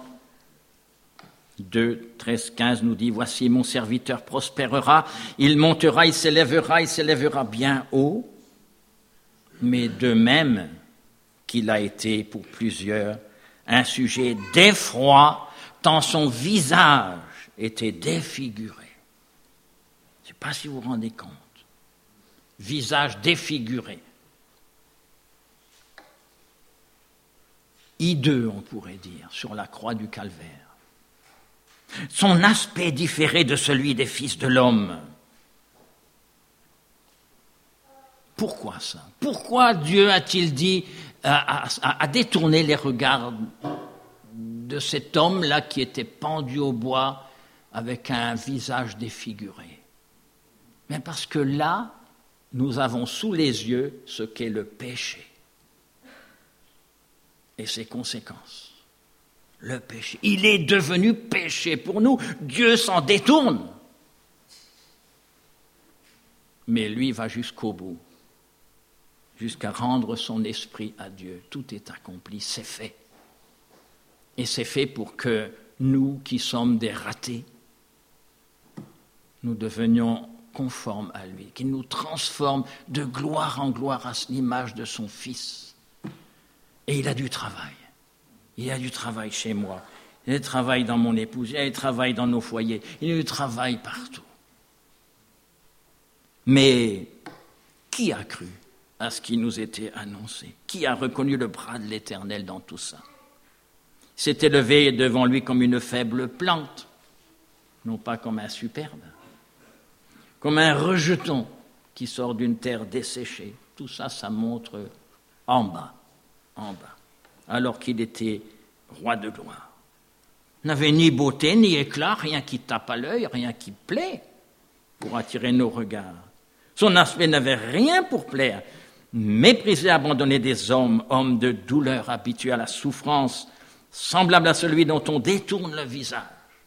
treize, quinze nous dit « Voici mon serviteur prospérera, il montera, il s'élèvera, il s'élèvera bien haut, mais de même qu'il a été pour plusieurs un sujet d'effroi, tant son visage était défiguré. » Je ne sais pas si vous vous rendez compte. Visage défiguré. Hideux, on pourrait dire, sur la croix du calvaire. Son aspect différait de celui des fils de l'homme. Pourquoi ça? Pourquoi Dieu a-t-il dit, a, a, a détourné les regards de cet homme-là qui était pendu au bois avec un visage défiguré? Mais parce que là, nous avons sous les yeux ce qu'est le péché et ses conséquences. Le péché. Il est devenu péché pour nous. Dieu s'en détourne. Mais lui va jusqu'au bout, jusqu'à rendre son esprit à Dieu. Tout est accompli, c'est fait. Et c'est fait pour que nous, qui sommes des ratés, nous devenions conformes à lui, qu'il nous transforme de gloire en gloire à l'image de son Fils. Et il a du travail. Il y a du travail chez moi. Il y a du travail dans mon épouse. Il y a du travail dans nos foyers. Il y a du travail partout. Mais qui a cru à ce qui nous était annoncé? Qui a reconnu le bras de l'Éternel dans tout ça? Il s'était levé devant lui comme une faible plante, non pas comme un superbe, comme un rejeton qui sort d'une terre desséchée. Tout ça, ça montre en bas, en bas, alors qu'il était roi de gloire. Il n'avait ni beauté, ni éclat, rien qui tape à l'œil, rien qui plaît pour attirer nos regards. Son aspect n'avait rien pour plaire. Méprisé, abandonné des hommes, homme de douleur, habitué à la souffrance, semblable à celui dont on détourne le visage.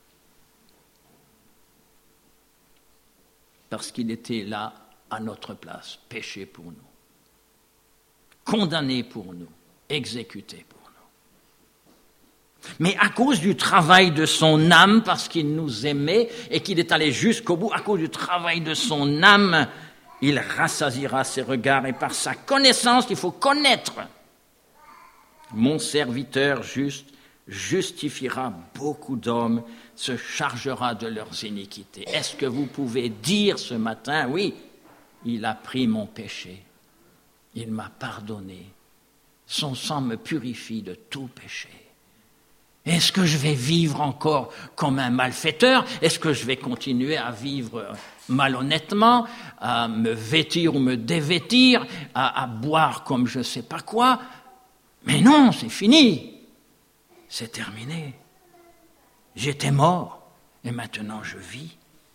Parce qu'il était là à notre place, péché pour nous, condamné pour nous, exécuté pour nous. Mais à cause du travail de son âme, parce qu'il nous aimait et qu'il est allé jusqu'au bout, à cause du travail de son âme, il rassasiera ses regards et par sa connaissance, il faut connaître. Mon serviteur juste justifiera beaucoup d'hommes, se chargera de leurs iniquités. Est-ce que vous pouvez dire ce matin, oui, il a pris mon péché, il m'a pardonné, son sang me purifie de tout péché. Est-ce que je vais vivre encore comme un malfaiteur? Est-ce que je vais continuer à vivre malhonnêtement, à me vêtir ou me dévêtir, à, à boire comme je ne sais pas quoi? Mais non, c'est fini. C'est terminé. J'étais mort et maintenant je vis.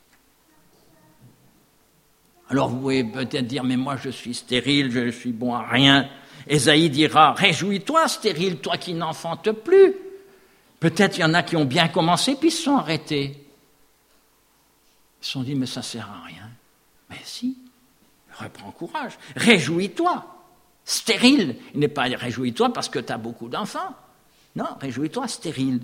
Alors vous pouvez peut-être dire, mais moi je suis stérile, je suis bon à rien. Ésaïe dira, réjouis-toi stérile, toi qui n'enfantes plus. Peut-être il y en a qui ont bien commencé puis se sont arrêtés. Ils se sont dit, mais ça ne sert à rien. Mais si, reprends courage, réjouis-toi. Stérile, il n'est pas réjouis-toi parce que tu as beaucoup d'enfants. Non, réjouis-toi, stérile.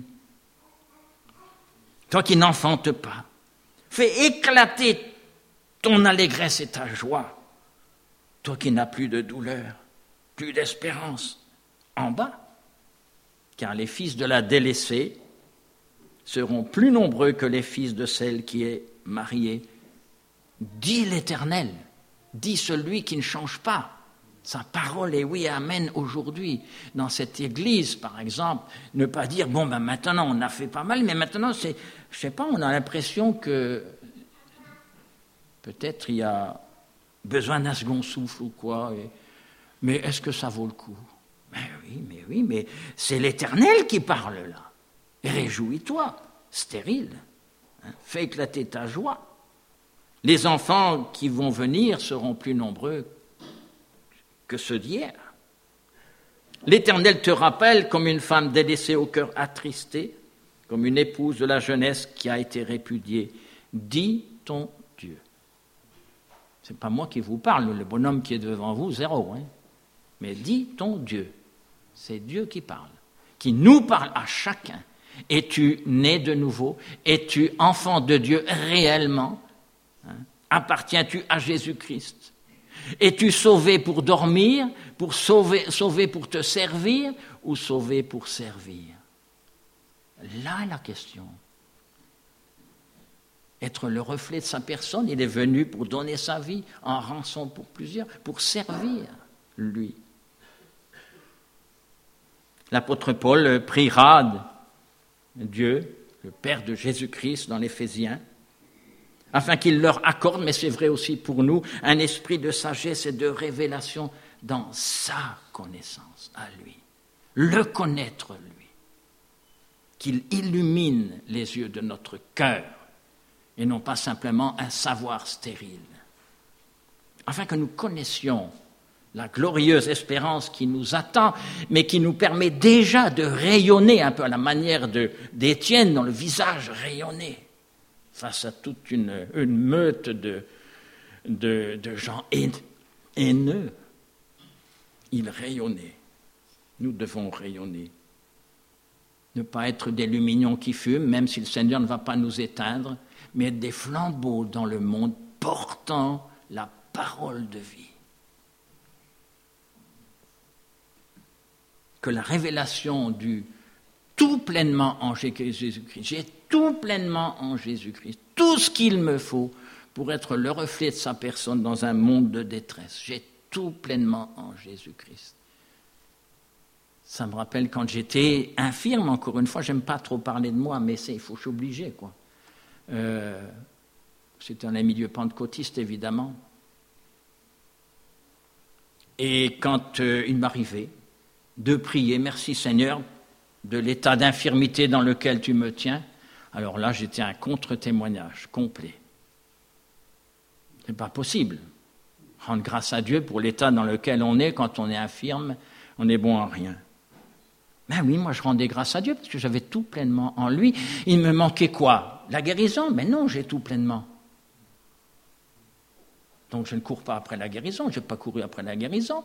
Toi qui n'enfantes pas, fais éclater ton allégresse et ta joie. Toi qui n'as plus de douleur, plus d'espérance, en bas. Car les fils de la délaissée seront plus nombreux que les fils de celle qui est mariée. Dit l'Éternel, dit celui qui ne change pas. Sa parole est oui et amen aujourd'hui. Dans cette église, par exemple, ne pas dire, bon, ben maintenant on a fait pas mal, mais maintenant, c'est, je sais pas, on a l'impression que peut-être il y a besoin d'un second souffle ou quoi, et, mais est-ce que ça vaut le coup? Mais oui, mais oui, mais c'est l'Éternel qui parle là. Réjouis-toi, stérile, hein, fais éclater ta joie. Les enfants qui vont venir seront plus nombreux que ceux d'hier. L'Éternel te rappelle comme une femme délaissée au cœur attristé, comme une épouse de la jeunesse qui a été répudiée. Dis ton Dieu. C'est pas moi qui vous parle, le bonhomme qui est devant vous, zéro. Hein. Mais dis ton Dieu. C'est Dieu qui parle. qui nous parle à chacun. Es-tu né de nouveau? Es-tu enfant de Dieu réellement? Hein? Appartiens-tu à Jésus-Christ? Es-tu sauvé pour dormir, pour sauver, sauvé pour te servir ou sauvé pour servir? Là est la question. Être le reflet de sa personne, il est venu pour donner sa vie en rançon pour plusieurs, pour servir lui. L'apôtre Paul priera Dieu, le Père de Jésus-Christ dans l'Éphésiens, afin qu'il leur accorde, mais c'est vrai aussi pour nous, un esprit de sagesse et de révélation dans sa connaissance à lui. Le connaître lui. Qu'il illumine les yeux de notre cœur et non pas simplement un savoir stérile. Afin que nous connaissions la glorieuse espérance qui nous attend, mais qui nous permet déjà de rayonner un peu à la manière de, d'Étienne, dont le visage rayonnait face à toute une, une meute de, de, de gens haineux. Il rayonnait. Nous devons rayonner. Ne pas être des lumignons qui fument, même si le Seigneur ne va pas nous éteindre, mais être des flambeaux dans le monde portant la parole de vie. Que la révélation du tout pleinement en Jésus-Christ, j'ai tout pleinement en Jésus-Christ, tout ce qu'il me faut pour être le reflet de sa personne dans un monde de détresse, j'ai tout pleinement en Jésus-Christ. Ça me rappelle quand j'étais infirme, encore une fois, j'aime pas trop parler de moi, mais c'est, il faut s'obliger, quoi. Euh, c'était dans les milieux pentecôtistes, évidemment. Et quand euh, il m'arrivait de prier, merci Seigneur, de l'état d'infirmité dans lequel tu me tiens, alors là, j'étais un contre-témoignage complet. C'est pas possible. Rendre grâce à Dieu pour l'état dans lequel on est quand on est infirme, on est bon à rien. Ben oui, moi je rendais grâce à Dieu parce que j'avais tout pleinement en lui. Il me manquait quoi? La guérison? Mais non, j'ai tout pleinement. Donc je ne cours pas après la guérison, je n'ai pas couru après la guérison.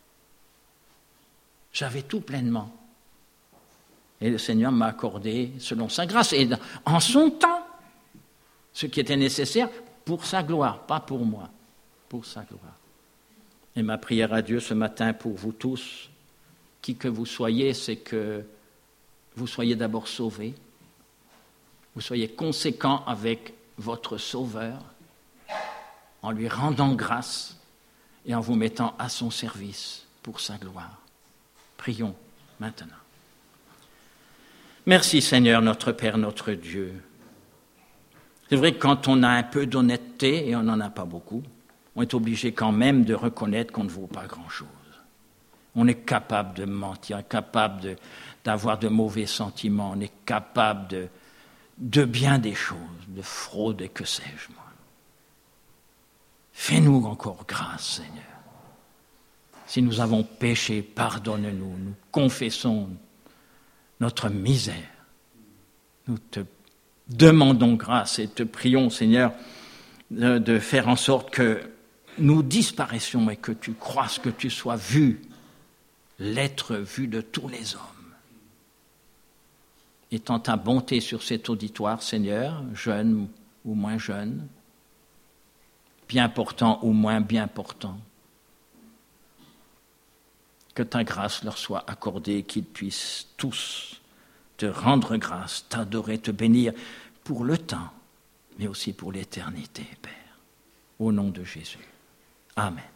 J'avais tout pleinement. Et le Seigneur m'a accordé, selon sa grâce, et en son temps, ce qui était nécessaire pour sa gloire, pas pour moi, pour sa gloire. Et ma prière à Dieu ce matin pour vous tous, qui que vous soyez, c'est que vous soyez d'abord sauvés, vous soyez conséquents avec votre Sauveur, en lui rendant grâce et en vous mettant à son service pour sa gloire. Prions maintenant. Merci Seigneur, notre Père, notre Dieu. C'est vrai que quand on a un peu d'honnêteté, et on n'en a pas beaucoup, on est obligé quand même de reconnaître qu'on ne vaut pas grand-chose. On est capable de mentir, capable de, d'avoir de mauvais sentiments, on est capable de, de bien des choses, de fraude et que sais-je moi. Fais-nous encore grâce, Seigneur. Si nous avons péché, pardonne-nous, nous confessons notre misère. Nous te demandons grâce et te prions, Seigneur, de, de faire en sorte que nous disparaissions et que tu croisses, que tu sois vu, l'être vu de tous les hommes. Étends ta bonté sur cet auditoire, Seigneur, jeune ou moins jeune, bien portant ou moins bien portant. Que ta grâce leur soit accordée, qu'ils puissent tous te rendre grâce, t'adorer, te bénir pour le temps, mais aussi pour l'éternité, Père. Au nom de Jésus. Amen.